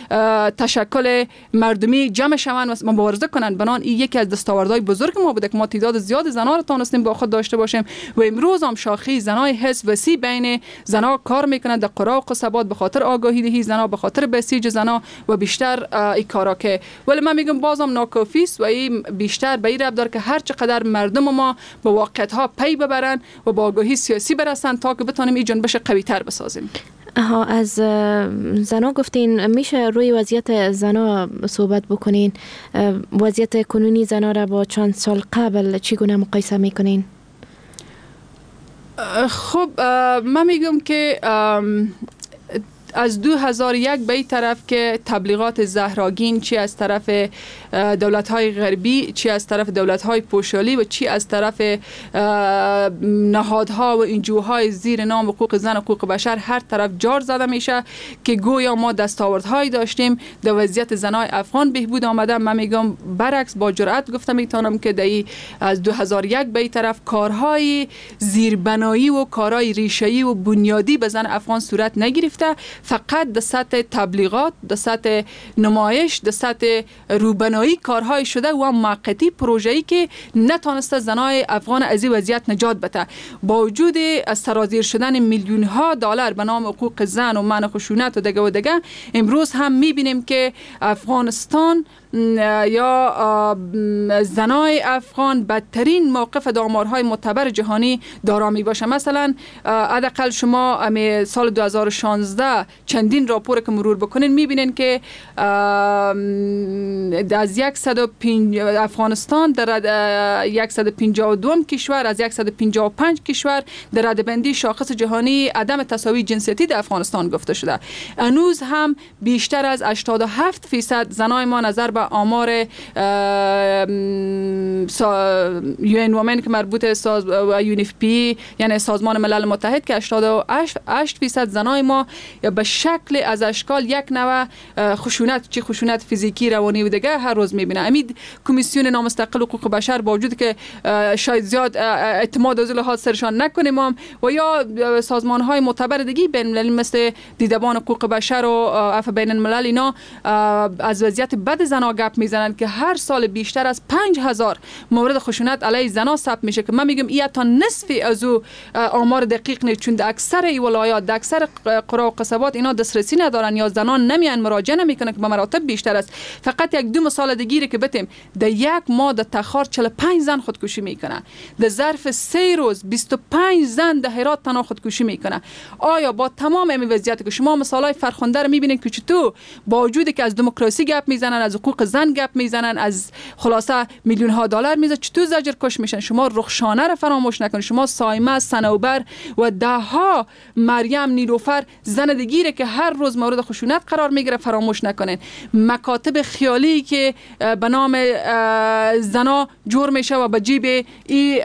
S7: تشکل مردمی جمع شوند و مبارزه کنند. بنان این یکی از دستاوردهای بزرگ ما بوده که ما تعداد زیاد زنا رو تونستیم با خود داشته باشیم و امروز هم شاخه زنای حزب وسیع بین زنا کار میکنند در قرا و قصبات به خاطر آگاهی دهی زنا، به خاطر بسیج زنا و بیشتر این کارا که ولی من میگم بازم ناکافی است و این بیشتر به این ربط داره که هر چقدر مردم ما به واقعیت ها پی ببرن و با آگاهی سیاسی برسن تا که بتونیم این جنبش قوی تر بسازیم.
S1: از زنا گفتین، میشه روی وضعیت زنا صحبت بکنین؟ وضعیت کنونی زنا را با چند سال قبل چگونه مقایسه میکنین؟
S7: خب من میگم که از 2001 به این طرف که تبلیغات زهراگین چی از طرف دولت‌های غربی، چی از طرف دولت‌های پوشالی و چی از طرف نهادها و انجوهای زیر نام حقوق زن و حقوق بشر هر طرف جار زده میشه که گویا ما دستاوردهایی داشتیم در وضعیت زنای افغان بهبود آمده. من میگم برعکس با جرأت گفتم میتونم که در از 2001 به این طرف کارهای زیربنایی و کارهای ریشه‌ای و بنیادی به زن افغان صورت نگرفته، فقط در سطح تبلیغات، در سطح نمایش، در سطح روبنایی کارهای شده و موقتی پروژه‌ای که نتونسته زنای افغان از این وضعیت نجات بده. با وجود از سرازیر شدن میلیون ها دلار به نام حقوق زن و منع خشونت و دیگه امروز هم میبینیم که افغانستان یا زنای افغان بدترین موقف در آمارهای معتبر جهانی دارا می باشه. مثلا حداقل شما سال 2016 چندین راپور که مرور بکنین میبینین که از 105 افغانستان در 152 کشور از 155 کشور در رده‌بندی شاخص جهانی عدم تساوی جنسیتی در افغانستان گفته شده. هنوز هم بیشتر از 87% زنای ما نظر به آمار یون وومن که مربوط به یونیفپی یعنی سازمان ملل متحد که 88% زنای ما به شکل از اشکال یک نوع خشونت، چه خشونت فیزیکی، روانی و دیگه هر روز میبینه. امید کمیسیون نامستقل حقوق بشر با وجود که شاید زیاد اعتماد از لحاظ سرشان نکنیم و یا سازمان های معتبر دیگه بین المللی مثل دیدبان حقوق بشر و عفو بین الملل اینا از وضعیت بد زنا گپ میزنن که هر سال بیشتر از 5000 مورد خشونت علیه زنا ثبت میشه که من میگم این تا نصفی از او آمار دقیق نیست، چون در اکثر ای ولایات در اکثر قرا و قصبات اینا دسترسی ندارن یا زنان نمیان مراجعه نمیکنن که به مراتب بیشتر است. فقط یک دو مثال دیگه که بتیم، در یک ماه در تخار 45 زن خودکشی میکنه، در ظرف 3 روز 25 زن در هرات تنها خودکشی میکنه. آیا با تمام این وضعیت که شما مثالای فرخنده رو میبینید که چطور با وجودی که از دموکراسی گپ میزنن، از حقوق زن گپ میزنن، از خلاصه میلیون ها دلار میزنن، چطور زجر کش میشن؟ شما رخشانه رو فراموش نکنید، شما سایمه، صنوبر و ده ها مریم، نیلوفر زن دیگه که هر روز مورد خشونت قرار میگیره فراموش نکنین. مکاتب خیالی که به نام زنا جور میشه و به جیب این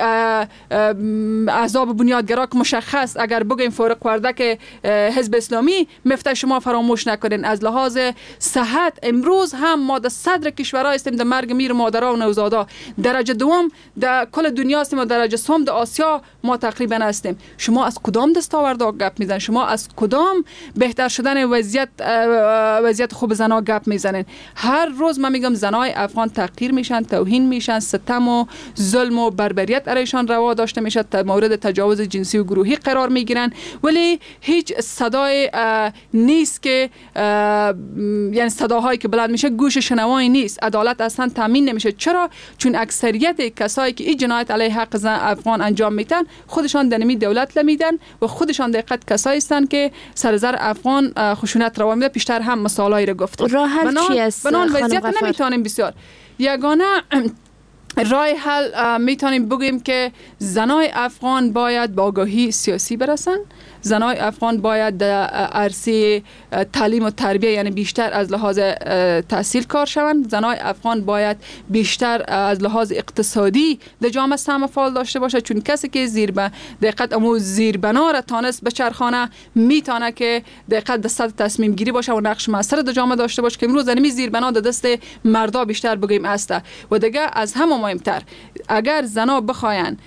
S7: احزاب بنیادگرا که مشخص اگر بگیم فارغ وردک حزب اسلامی مفته شما فراموش نکنین. از لحاظ صحت امروز هم ما در صدر کشورها هستیم در مرگ میر مادرها و نوزادا. درجه دوم در کل دنیا هستیم و درجه سوم در آسیا ما تقریبا هستیم. شما از کدام دستاوردها گپ میزنین؟ شما از کدام بهتر شدن وضعیت خوب زنا گپ میزنین؟ هر روز من میگم زنای افغان تحقیر میشن، توهین میشن، ستم و ظلم و بربریت علیشان روا داشته میشه، مورد تجاوز جنسی و گروهی قرار میگیرن، ولی هیچ صدای نیست که یعنی صداهایی که بلند میشه گوش شنوایی نیست. عدالت اصلا تامین نمیشه. چرا؟ چون اکثریت کسایی که این جنایت علیه حق زن افغان انجام میدن خودشان دنمی دولت لمیدن و خودشان دقیقاً کسایی هستند که سرزر افغان خشونت روا میده. پیشتر هم مثالایی رو گفتم.
S1: راه حل چی است؟
S7: بنان وضعیت نمیتونیم بسیار یگانه راه حل میتونیم بگیم که زنای افغان باید با آگاهی سیاسی برسن. زنای افغان باید در عرصه تعلیم و تربیه یعنی بیشتر از لحاظ تحصیل کار شوند. زنای افغان باید بیشتر از لحاظ اقتصادی در جامعه سهم فعال داشته باشه، چون کسی که دقیقاً امو زیربنا را تانست به چرخانه میتونه که دقیقاً دست تصمیم گیری باشه و نقش موثر در جامعه داشته باشه که امروز اینمی زیربنا در دست مردا بیشتر بگیم است. و دیگه از همه مهمتر اگر زنا بخواین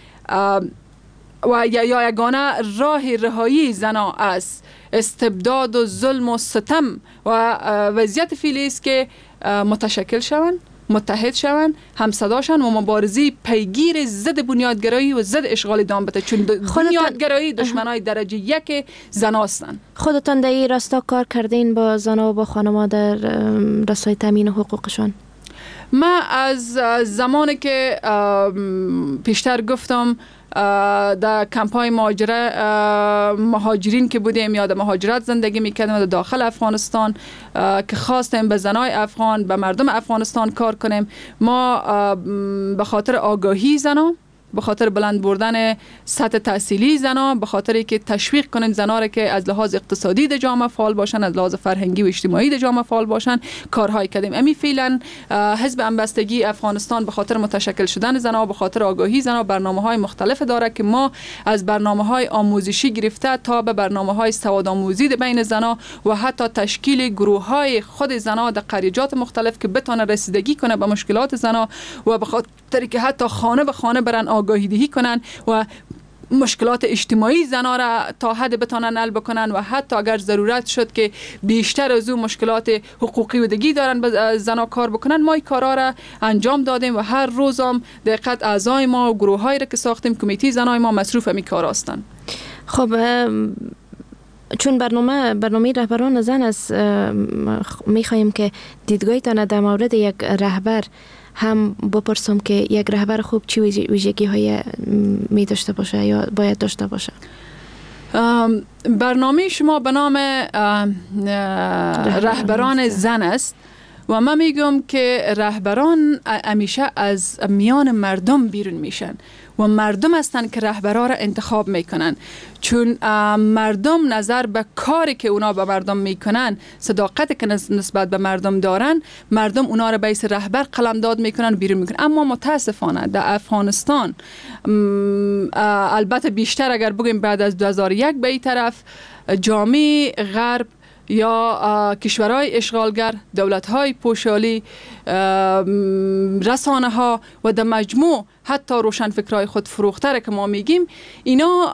S7: و یا یگانه راه رهایی زنا از استبداد و ظلم و ستم و وضعیت فعلی است که متشکل شوند، متحد شوند، همصدا شوند و مبارزه پیگیر ضد بنیادگرایی و ضد اشغال دام بده، چون بنیادگرایی دشمنای درجه یک زنا هستند.
S1: خودتان در این راستا کار کردین با زنا و با خانم‌ها در راستای تامین حقوقشان؟
S7: من از زمانی که پیشتر گفتم در کمپای مهاجرین که بودیم یا در مهاجرت زندگی میکردیم در داخل افغانستان که خواستیم به زنای افغان به مردم افغانستان کار کنیم، ما به خاطر آگاهی زنا، به خاطر بلند بردن سطح تحصیلی زنا، به خاطر که تشویق کنیم زنا را که از لحاظ اقتصادی در جامعه فعال باشن، از لحاظ فرهنگی و اجتماعی در جامعه فعال باشن کارهای کردیم. امی فعلا حزب همبستگی افغانستان به خاطر متشکل شدن زنا، به خاطر آگاهی زنا برنامه‌های مختلف داره که ما از برنامه‌های آموزشی گرفته تا به برنامه‌های سوادآموزی بین زنا و حتی تشکیل گروه‌های خود زنا در قریجات مختلف که بتونه رسیدگی کنه به مشکلات زنا و به خاطر که حتی خانه به خانه برن آگاهی دهی کنن و مشکلات اجتماعی زنا را تا حد بتونن حل بکنن و حتی اگر ضرورت شد که بیشتر از اون مشکلات حقوقی و دیگی دارن به زنا کار بکنن. ما این کارا را انجام دادیم و هر روزم دقیقاً اعضای ما و گروه‌هایی را که ساختیم کمیته زنای ما مصروف می کار هستند.
S1: خب چون برنامه رهبران زن است، می‌خوایم که دیدگاهتان در مورد یک رهبر هم بپرسم که یک رهبر خوب چی ویژگی‌های می داشته باشه یا باید داشته باشه؟
S7: برنامه شما به نام رهبران زن است و من میگم که رهبران همیشه از میان مردم بیرون میشن و مردم هستند که رهبران را انتخاب میکنن، چون مردم نظر به کاری که اونا به مردم میکنن، صداقتی که نسبت به مردم دارن، مردم اونا را به اسم رهبر قلمداد میکنن بیرون میکنن. اما متاسفانه در افغانستان البته بیشتر اگر بگیم بعد از 2001 به این طرف جامعه غرب یا کشورهای اشغالگر، دولت‌های پوشالی، رسانه‌ها و در مجموع حتی روشنفکرای خود فروختره که ما میگیم، اینا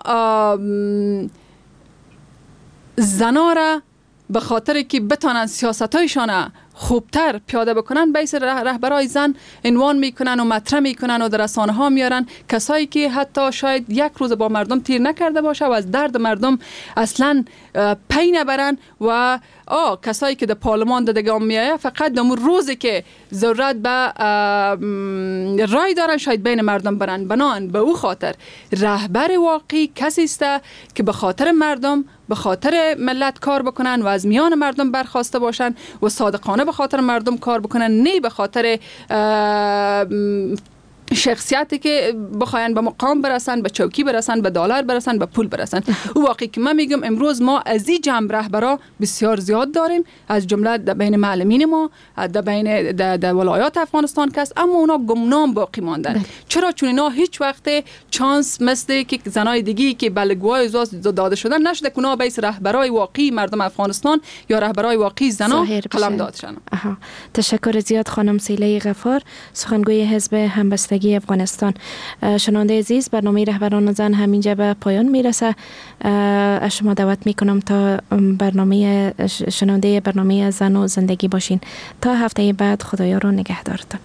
S7: زنا را به خاطر که بتانن سیاست‌هایشان خوبتر پیاده بکنن بیس رهبرای زن عنوان میکنن و مطرح میکنن و در رسانه ها میارن کسایی که حتی شاید یک روز با مردم تیر نکرده باشه و از درد مردم اصلا پی نبرن و کسایی که در پارلمان دادگان میایه فقط در روزی که ضرورت به رای دارن شاید بین مردم برن. بنان به او خاطر رهبر واقعی کسی است که به خاطر مردم، به خاطر ملت کار بکنن و از میان مردم برخواسته باشن و صادقانه به خاطر مردم کار بکنن، نه به خاطر شخصیتی که بخواین به مقام برسن، به چوکی برسن، به دلار برسن، به پول برسن. او واقعی که من میگم امروز ما از این جنب رهبرا بسیار زیاد داریم، از جمله در بین معلمین ما، در بین در ولایات افغانستان که است، اما اونا گمنام باقی ماندن. چرا؟ چون اینا هیچ وقت چانس مثل که زنای دیگی که بلگوهای داده شدن نشده که اونا به رهبرای واقعی مردم افغانستان یا رهبرای واقعی زنا قلم داده شدن.
S1: تشکر زیاد خانم سیله غفار، سخنگوی حزب همبستگی افغانستان. شنونده عزیز، برنامه رهبران زن همینجا به پایان میرسه. از شما دعوت میکنم تا شنونده برنامه زن و زندگی باشین. تا هفته بعد خدایا رو نگهدارتون.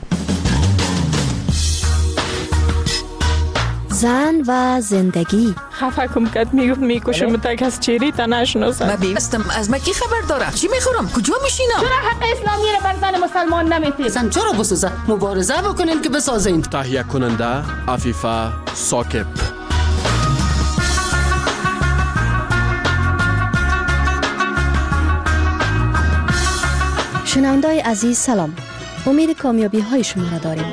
S12: زن و زندگی.
S13: خفه کم کد میگفت میکشم تا کس چیری تا نشناسم.
S14: من بیستم از مکی خبر دارم. چی میخورم؟ کجا میشینم؟
S15: چرا حق اسلامی را بر زن مسلمان نمیتید؟
S14: زن چرا بسازه؟ مبارزه بکنین که بسازین.
S6: تهیه کننده عفیفه ساکب.
S12: شنونده‌های عزیز سلام. امید کامیابی های شما را داریم.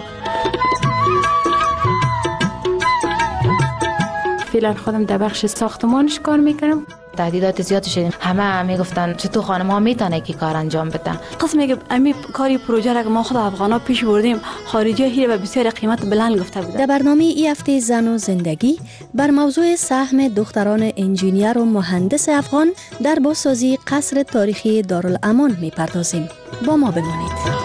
S16: فعلا خودم در بخش ساختمانش کار میکنم. تهدیدات زیاد شدیم. همه میگفتن چطور خانم ها میتونه که کار انجام بدن.
S17: قسم میگه امی کاری پروژه را که ما خود افغانا پیش بردیم، خارجی ها هیره و بسیار قیمت بلند گفته بودن.
S12: در برنامه ای هفته زن و زندگی بر موضوع سهم دختران انجینیر و مهندس افغان در بازسازی قصر تاریخی دارالامان میپردازیم. با ما بمانید.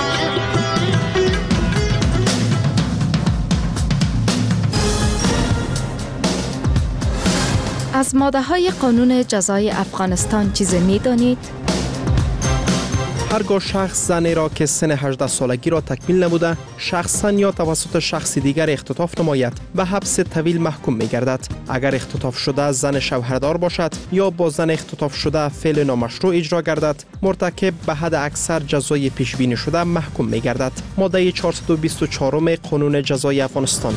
S1: از ماده‌های قانون جزای افغانستان چیزی می‌دانید؟
S18: هرگاه شخص زنی را که سن 18 سالگی را تکمیل نموده شخصاً یا توسط شخص دیگر اختطاف نماید به حبس طویل محکوم می‌گردد. اگر اختطاف شده زن شوهردار باشد یا با زن اختطاف شده فعل نامشروع اجرا گردد، مرتکب به حد اکثر جزای پیش بینی شده محکوم می‌گردد. ماده 424 قانون جزای افغانستان.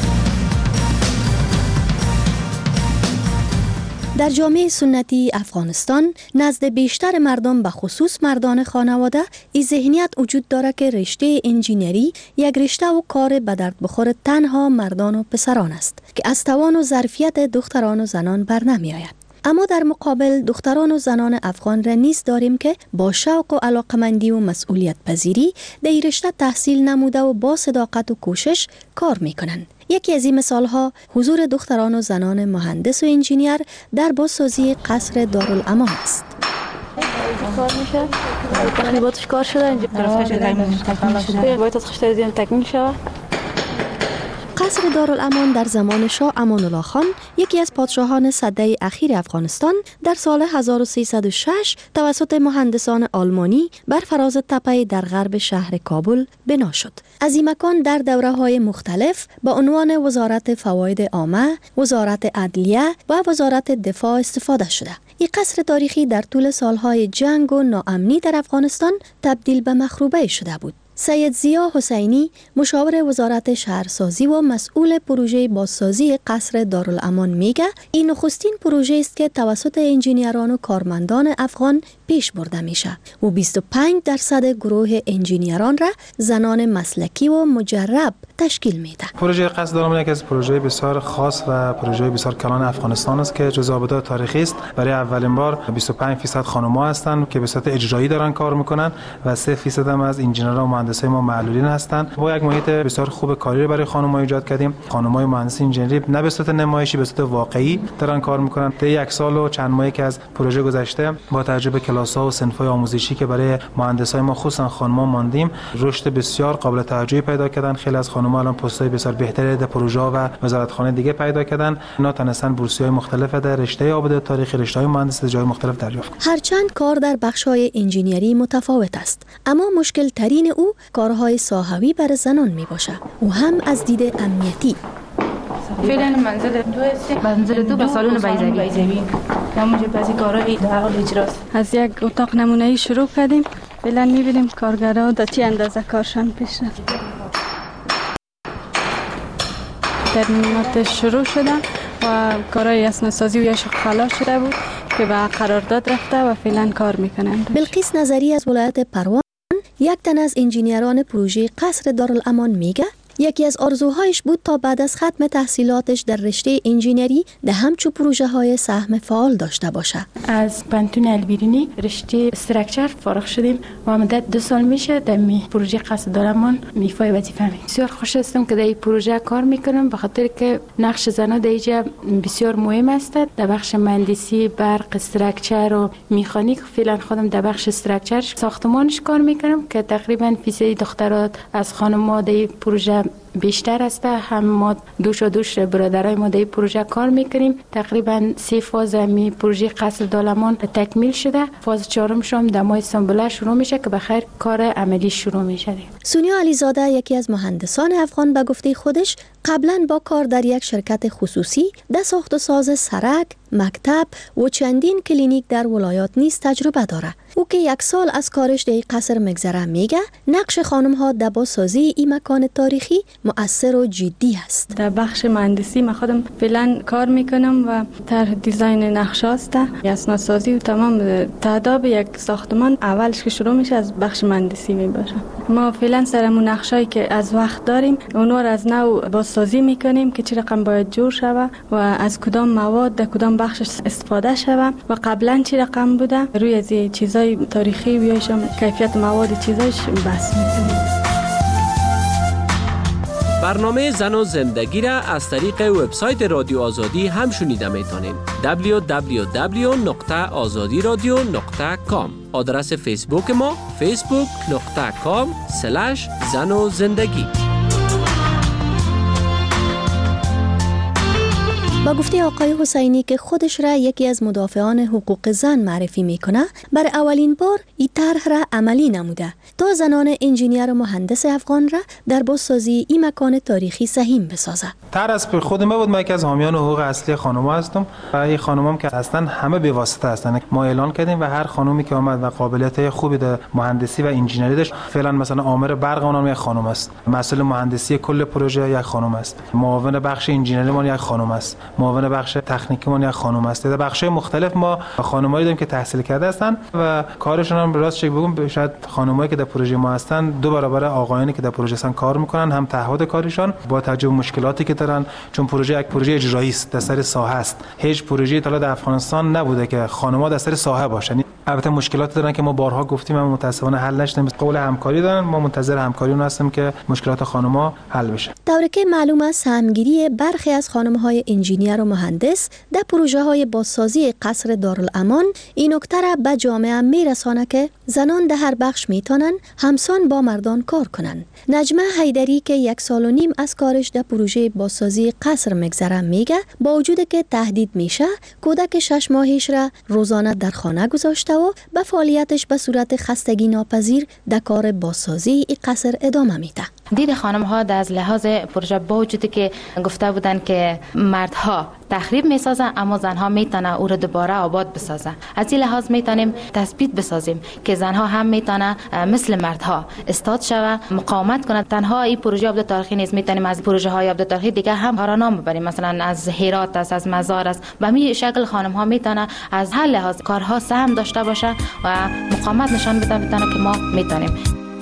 S12: در جامعه سنتی افغانستان نزد بیشتر مردم به خصوص مردان خانواده این ذهنیت وجود دارد که رشته انجینری یک رشته و کار به درد بخور تنها مردان و پسران است که از توان و ظرفیت دختران و زنان بر نمی آید. اما در مقابل دختران و زنان افغان را نیز داریم که با شوق و علاقمندی و مسئولیت پذیری در این رشته تحصیل نموده و با صداقت و کوشش کار می کنند. یکی از این مثالها حضور دختران و زنان مهندس و انجینیر در بازسازی قصر دارالامان است.
S17: کار میشه؟ تقریباتش کار شده اینجا تکمیل شده. باید از خشته دیدن تکمیل شود.
S12: قصر دارالامان در زمان شاه امان الله خان یکی از پادشاهان سده اخیر افغانستان در سال 1306 توسط مهندسان آلمانی بر فراز تپه در غرب شهر کابل بنا شد. از این مکان در دوره‌های مختلف با عنوان وزارت فواید عامه، وزارت عدلیه و وزارت دفاع استفاده شده. این قصر تاریخی در طول سالهای جنگ و ناامنی در افغانستان تبدیل به مخروبه شده بود. سید ضیا حسینی مشاور وزارت شهرسازی و مسئول پروژه بازسازی قصر دارالامان میگه این نخستین پروژه است که توسط انجینیران و کارمندان افغان پیش برده میشه و 25% گروه انجینیران را زنان مسلکی و مجرب تشکیل میده.
S19: پروژه قصر دارالامان یکی از پروژه بسیار خاص و پروژه بسیار کلان افغانستان است که جزو آبادات تاریخی است. برای اولین بار 25% خانم‌ها هستند که به صورت اجرایی دارن کار میکنن و 3% هم از انجینران و مهندسای ما معلولین هستند. با یک محیط بسیار خوب کاری برای خانم‌ها ایجاد کردیم. خانم‌های مهندس انجینری نه به صورت نمایشی به صورت واقعی دارن کار میکنن. طی یک سال و چند ماهی که از پروژه گذشته با تجربه کلاس‌ها و صنف‌های آموزشی که برای مهندسای ما خصوصا خانم‌ها ماندیم، رشد بسیار قابل توجهی پیدا کردن. خیلی از خانم‌ها الان پست‌های بسیار بهتری در پروژه و وزارتخانه دیگه پیدا کردن. اینا تونستن بورسی‌های مختلف در رشته آبادات تاریخی، رشته‌های مهندسی جای مختلف دریافت کنند.
S12: هرچند کار در بخش‌های انجینری متفاوت است، اما مشکل ترین او کارهای ساحوی برای زنان می باشه و هم از دید امنیتی.
S16: فعلا منزل دو به سالن بیضوی همونجا بعضی کارهای در حال اجراست.
S17: از یک اتاق نمونه‌ای شروع کردیم. فعلا می‌بینیم کارگرها در چه اندازه کارشان پیش رفت. ترمیمات شروع شدن و کارهای اسنادسازی و یا شق خلاص شده بود که به قرارداد رفته و فعلا کار میکنند.
S12: بلقیس نظری از ولایت پروان یک تن از انجینیران پروژه قصر دارالامان میگه یکی از آرزوهایش بود تا بعد از ختم تحصیلاتش در رشته انجینری ده همچو پروژه های سهم فعال داشته باشه.
S17: از پانتون البیرونی رشته استراکچر فارغ شدیم و مدت 2 سال میشه در پروژه قصر دارمان میفای وظیفه می. بسیار خوش هستم که در این پروژه کار میکنم، به خاطر که نقش زنان در اینجا بسیار مهم است. در بخش مهندسی برق، استراکچر و میکانیک، فعلا خودم در بخش استراکچر ساختمانش کار میکنم که تقریبا فیصد دخترات از خانم‌ها در پروژه بیشتر است. هم ما دوش برادرای ما در پروژه کار میکنیم. تقریبا 3 فاز می پروژه قصر دارمان تکمیل شده. فاز 4 هم در ماه سنبله شروع میشه که بخیر کار عملی شروع میشه.
S12: سونیا علیزاده یکی از مهندسان افغان به گفته خودش قبلا با کار در یک شرکت خصوصی در ساخت و ساز سرک، مکتب و چندین کلینیک در ولایات نیز تجربه داره. او که 1 سال از کارش در قصر مگذره میگه نقش خانم ها در بازسازی این مکان تاریخی مؤثر و جدی است.
S17: در بخش مهندسی من خودم فعلا کار میکنم و طرح دیزاین نقشه است، اسنادسازی و تمام تعداد یک ساختمان اولش که شروع میشه از بخش مهندسی میباشه. ما فعلا سرمون نقشه‌ای که از وقت داریم اونها را از نو بازسازی میکنیم که چه رقم باید جور شود و از کدام مواد در کدام بخش استفاده شود و قبلا چه رقم بوده، روی از چیزای تاریخی بیایشم کیفیت مواد چیزایش بحث میکنیم.
S6: برنامه زن و زندگی را از طریق وبسایت رادیو آزادی هم شنیده میتونین. www.azadiradio.com. آدرس فیسبوک ما facebook.com/zanozindagi.
S12: با گفته آقای حسینی که خودش را یکی از مدافعان حقوق زن معرفی میکنه، بر اولین بار این طرح را عملی نموده تا زنان انجینیر و مهندس افغان را در بازسازی این مکان تاریخی سهیم بسازه.
S19: طرح از خود ما بود. من یکی از حامیان حقوق اصلی خانم‌ها هستم و این خانم‌ها که هستن همه به واسطه هستن. ما اعلان کردیم و هر خانومی که اومد و قابلیت خوبی در مهندسی و انجینری داشت، فعلا مثلا عامل برق اونم یک خانم است، مسئول مهندسی کل پروژه یک خانم است، معاون بخش انجینری ما یک خانم است، معاون بخش تکنیکی ما یک خانم است. در بخش‌های مختلف ما خانمایی داریم که تحصیل کرده هستن و کارشون هم راستش بگم شاید خانمایی که در پروژه ما هستن 2 برابر آقایانی که در پروژه هستن کار میکنن. هم تعهد کارشون با توجه به مشکلاتی که دارن، چون پروژه یک پروژه اجرایی است، در سر ساحه است. هیچ پروژه‌ای تا در افغانستان نبوده که خانم‌ها در سر ساحه باشن. البته مشکلاتی دارن که ما بارها گفتیم اما متأسفانه حل نشده. قول همکاری دارن، ما منتظر همکاری اون هستیم که مشکلات خانم‌ها حل بشه.
S12: دورکه معلوم است سهمگیری برخی از خانم‌های انجینیر و مهندس در پروژه‌های بازسازی قصر دارالامان این نکته را به جامعه میرسانه که زنان در هر بخش میتونن همسان با مردان کار کنن. نجمه حیدری که 1 سال و نیم از کارش در پروژه بازسازی قصر مگذره میگه با وجود که تهدید میشه کودک 6 ماهش را روزانه در خانه گذاشته و به فعالیتش به صورت خستگی ناپذیر در کار بازسازی این قصر ادامه میده.
S16: دید خانم ها از لحاظ پروژه با وجودی که گفته بودن که مردها تخریب میسازن اما زنها میتونه او رو دوباره آباد بسازن. از این لحاظ میتونیم تثبیت بسازیم که زنها هم میتونه مثل مردها استاد شوه، مقاومت کنه. تنها این پروژه آباد تاریخی نیست، میتونیم از پروژه های آباد تاریخی دیگه هم کارنامه ببریم، مثلا از هرات است، از مزار است. به همین شکل خانم ها میتونه از هر لحاظ کارها سهم داشته باشه و مقاومت نشان بده که ما میتونیم.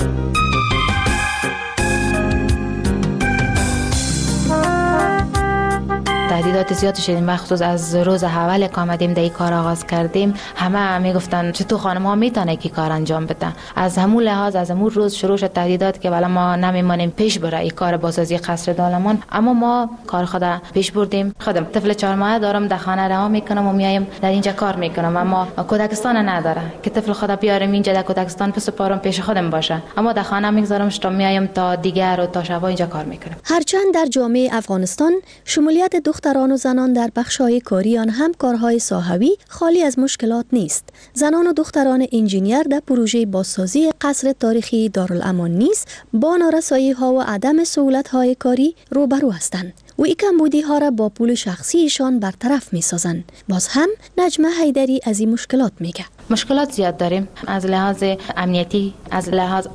S16: تهدیدات زیادی شدیم، مخصوص از روز اول که آمدیم در این کار آغاز کردیم. همه میگفتن چطور خانم‌ها میتونه کی کار انجام بده. از همون لحاظ از همون روز شروع شد تهدیدات که والا ما نمیمونیم پیش بره این کار بازسازی قصر دارالامان. اما ما کار خود پیش بردیم. خودم طفل 4 ماهه دارم، در خانه رها میکنم و میایم در اینجا کار میکنم. اما کودکستان نداره که طفل خود بیارم اینجا در کودکستان بسپارم پیش خودم باشه، اما در خانه میگذارمش تا میایم تا دیگر و تا شب اینجا کار میکنم.
S12: هرچند در جامعه افغانستان شمولیت دختران و زنان در بخش‌های کاری آن هم کارهای ساحوی خالی از مشکلات نیست. زنان و دختران انجینیر در پروژه بازسازی قصر تاریخی دارالامان نیز با نارسایی‌ها و عدم سهولت‌های کاری روبرو هستند و این کمبودی‌ها را با پول شخصیشان برطرف می‌سازند. باز هم نجمه حیدری از این مشکلات میگه.
S16: مشکلات زیاد داریم، از لحاظ امنیتی، از لحاظ آب،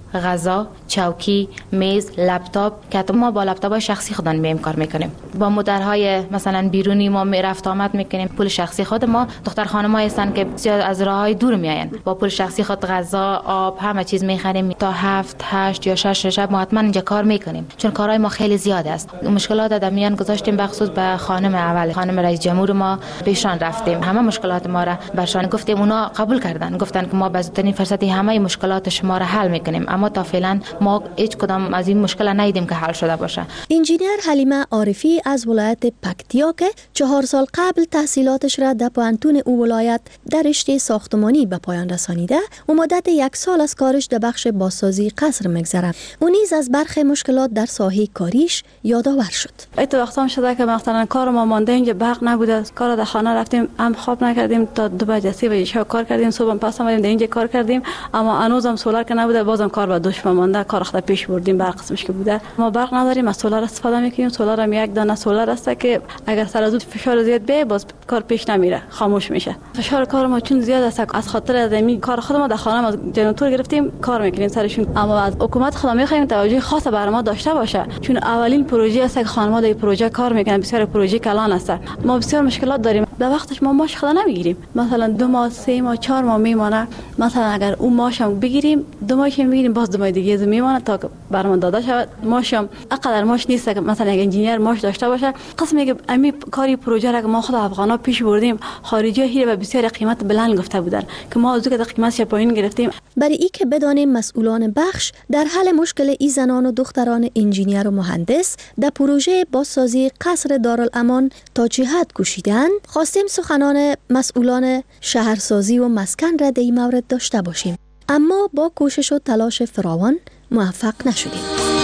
S16: غذا، چوکی، میز، لپتاپ که حتی ما با لپتاپ شخصی خودمون میایم کار میکنیم. با مدرهای مثلا بیرونی ما رفت آمد میکنیم. پول شخصی خود ما دختر خانم‌ها هستن که بسیار از راههای دور میاین. با پول شخصی خود غذا، آب، همه چیز میخریم. تا 7، 8 یا 6 شب ما حتما اینجا کار میکنیم. چون کارهای ما خیلی زیاد است. مشکلات در میان گذاشتیم بخصوص به خانم اول، خانم رئیس جمهور ما پیشان رفتیم. همه مشکلات ما را برشان گفتیم، اونا قبول کردن. گفتن که ما به زودترین فرصتی همه مشکلات شما را حل میکنیم. اما تا فعلا ما هیچ کدام از این مشکل ندیدیم که حل شده باشه.
S12: انجینیر حلیمه عارفی از ولایت پکتیا که 4 سال قبل تحصیلاتش را در پوهنتون او ولایت در رشته ساختمانی به پایان رسانیده و مدت 1 سال از کارش در بخش بازسازی قصر میگذره. او نیز از برخی مشکلات در ساحه کاریش یادآور شد.
S20: ایت وقتا شده که مثلا کار ما مانده، اینجا برق نبوده، کار در خانه رفتیم، هم خواب نکردیم تا 2 بجه 3 بجه شب کار کردیم، صبح پس اومدیم اینجا کار کردیم. اما هنوزم سولار که نبوده، بازم کار با دوش مانده، کار خود پیش بردیم. برق قسمش که بوده ما برق نداریم، از سولار استفاده میکنیم. سولار هم 1 دانه سولار است که اگر سر از فشار زیاد به باز کار پیش نمیره، خاموش میشه. فشار کار ما چون زیاد است، از خاطر از کار خود ما در خانه از جنراتور گرفتیم کار میکنیم سرشون. اما از حکومت خود میخوایم توجه خاص بر ما داشته باشه، چون اولین پروژه است که خانم‌ها در پروژه کار میکنن. بسیار پروژه کلان است. ما بسیار مشکلات داریم. در وقتش ما ماش خود نمیگیریم. مثلا 2 ماه 3 ماه 4 ماه میمونه. مثلا اگر اون ماشم بگیریم 2 ماهش میگیریم، باز 2 ماه دیگه میمونه تا برام داده شود. ماشم اقدر ماش نیست که مثلا یک انجینیر ماش داشته باشه. قسمی که امی کاری پروژه را که ما خود افغانا پیش بردیم، خارجی هیره به بسیار قیمت بلند گفته بودن که ما از که قیمتش پایین گرفتیم.
S12: برای ای که بدانیم مسئولان بخش در حل مشکل ای زنان و دختران انجینیر و مهندس در پروژه بازسازی قصر دارالامان تا چه حد کوشیدند، خواستیم سخنان مسئولان شهرسازی و مسکن را در این مورد داشته باشیم، اما با کوشش و تلاش فراوان موفق نشدیم.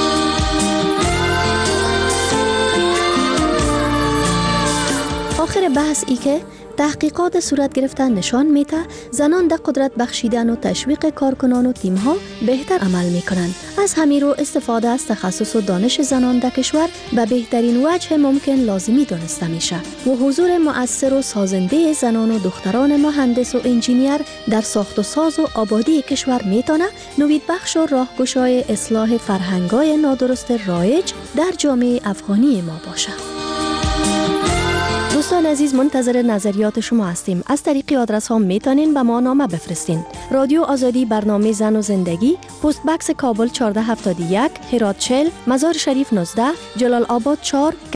S12: آخر بحث ای که تحقیقات صورت گرفتن نشان میده زنان در قدرت بخشیدن و تشویق کارکنان و تیم ها بهتر عمل میکنند. از همین رو استفاده از تخصص و دانش زنان در کشور به بهترین وجه ممکن لازمی دانسته میشه و حضور مؤثر و سازنده زنان و دختران مهندس و انجینیر در ساخت و ساز و آبادی کشور میتونه نوید بخش و راهگشای اصلاح فرهنگای نادرست رایج در جامعه افغانی ما باشه. دوستان عزیز، منتظر نظریات شما هستیم. از طریق آدرس ها میتونین به ما نامه بفرستین. رادیو آزادی، برنامه زن و زندگی، پست بکس کابل 1471، هرات 40، مزار شریف 19، جلال آباد 4،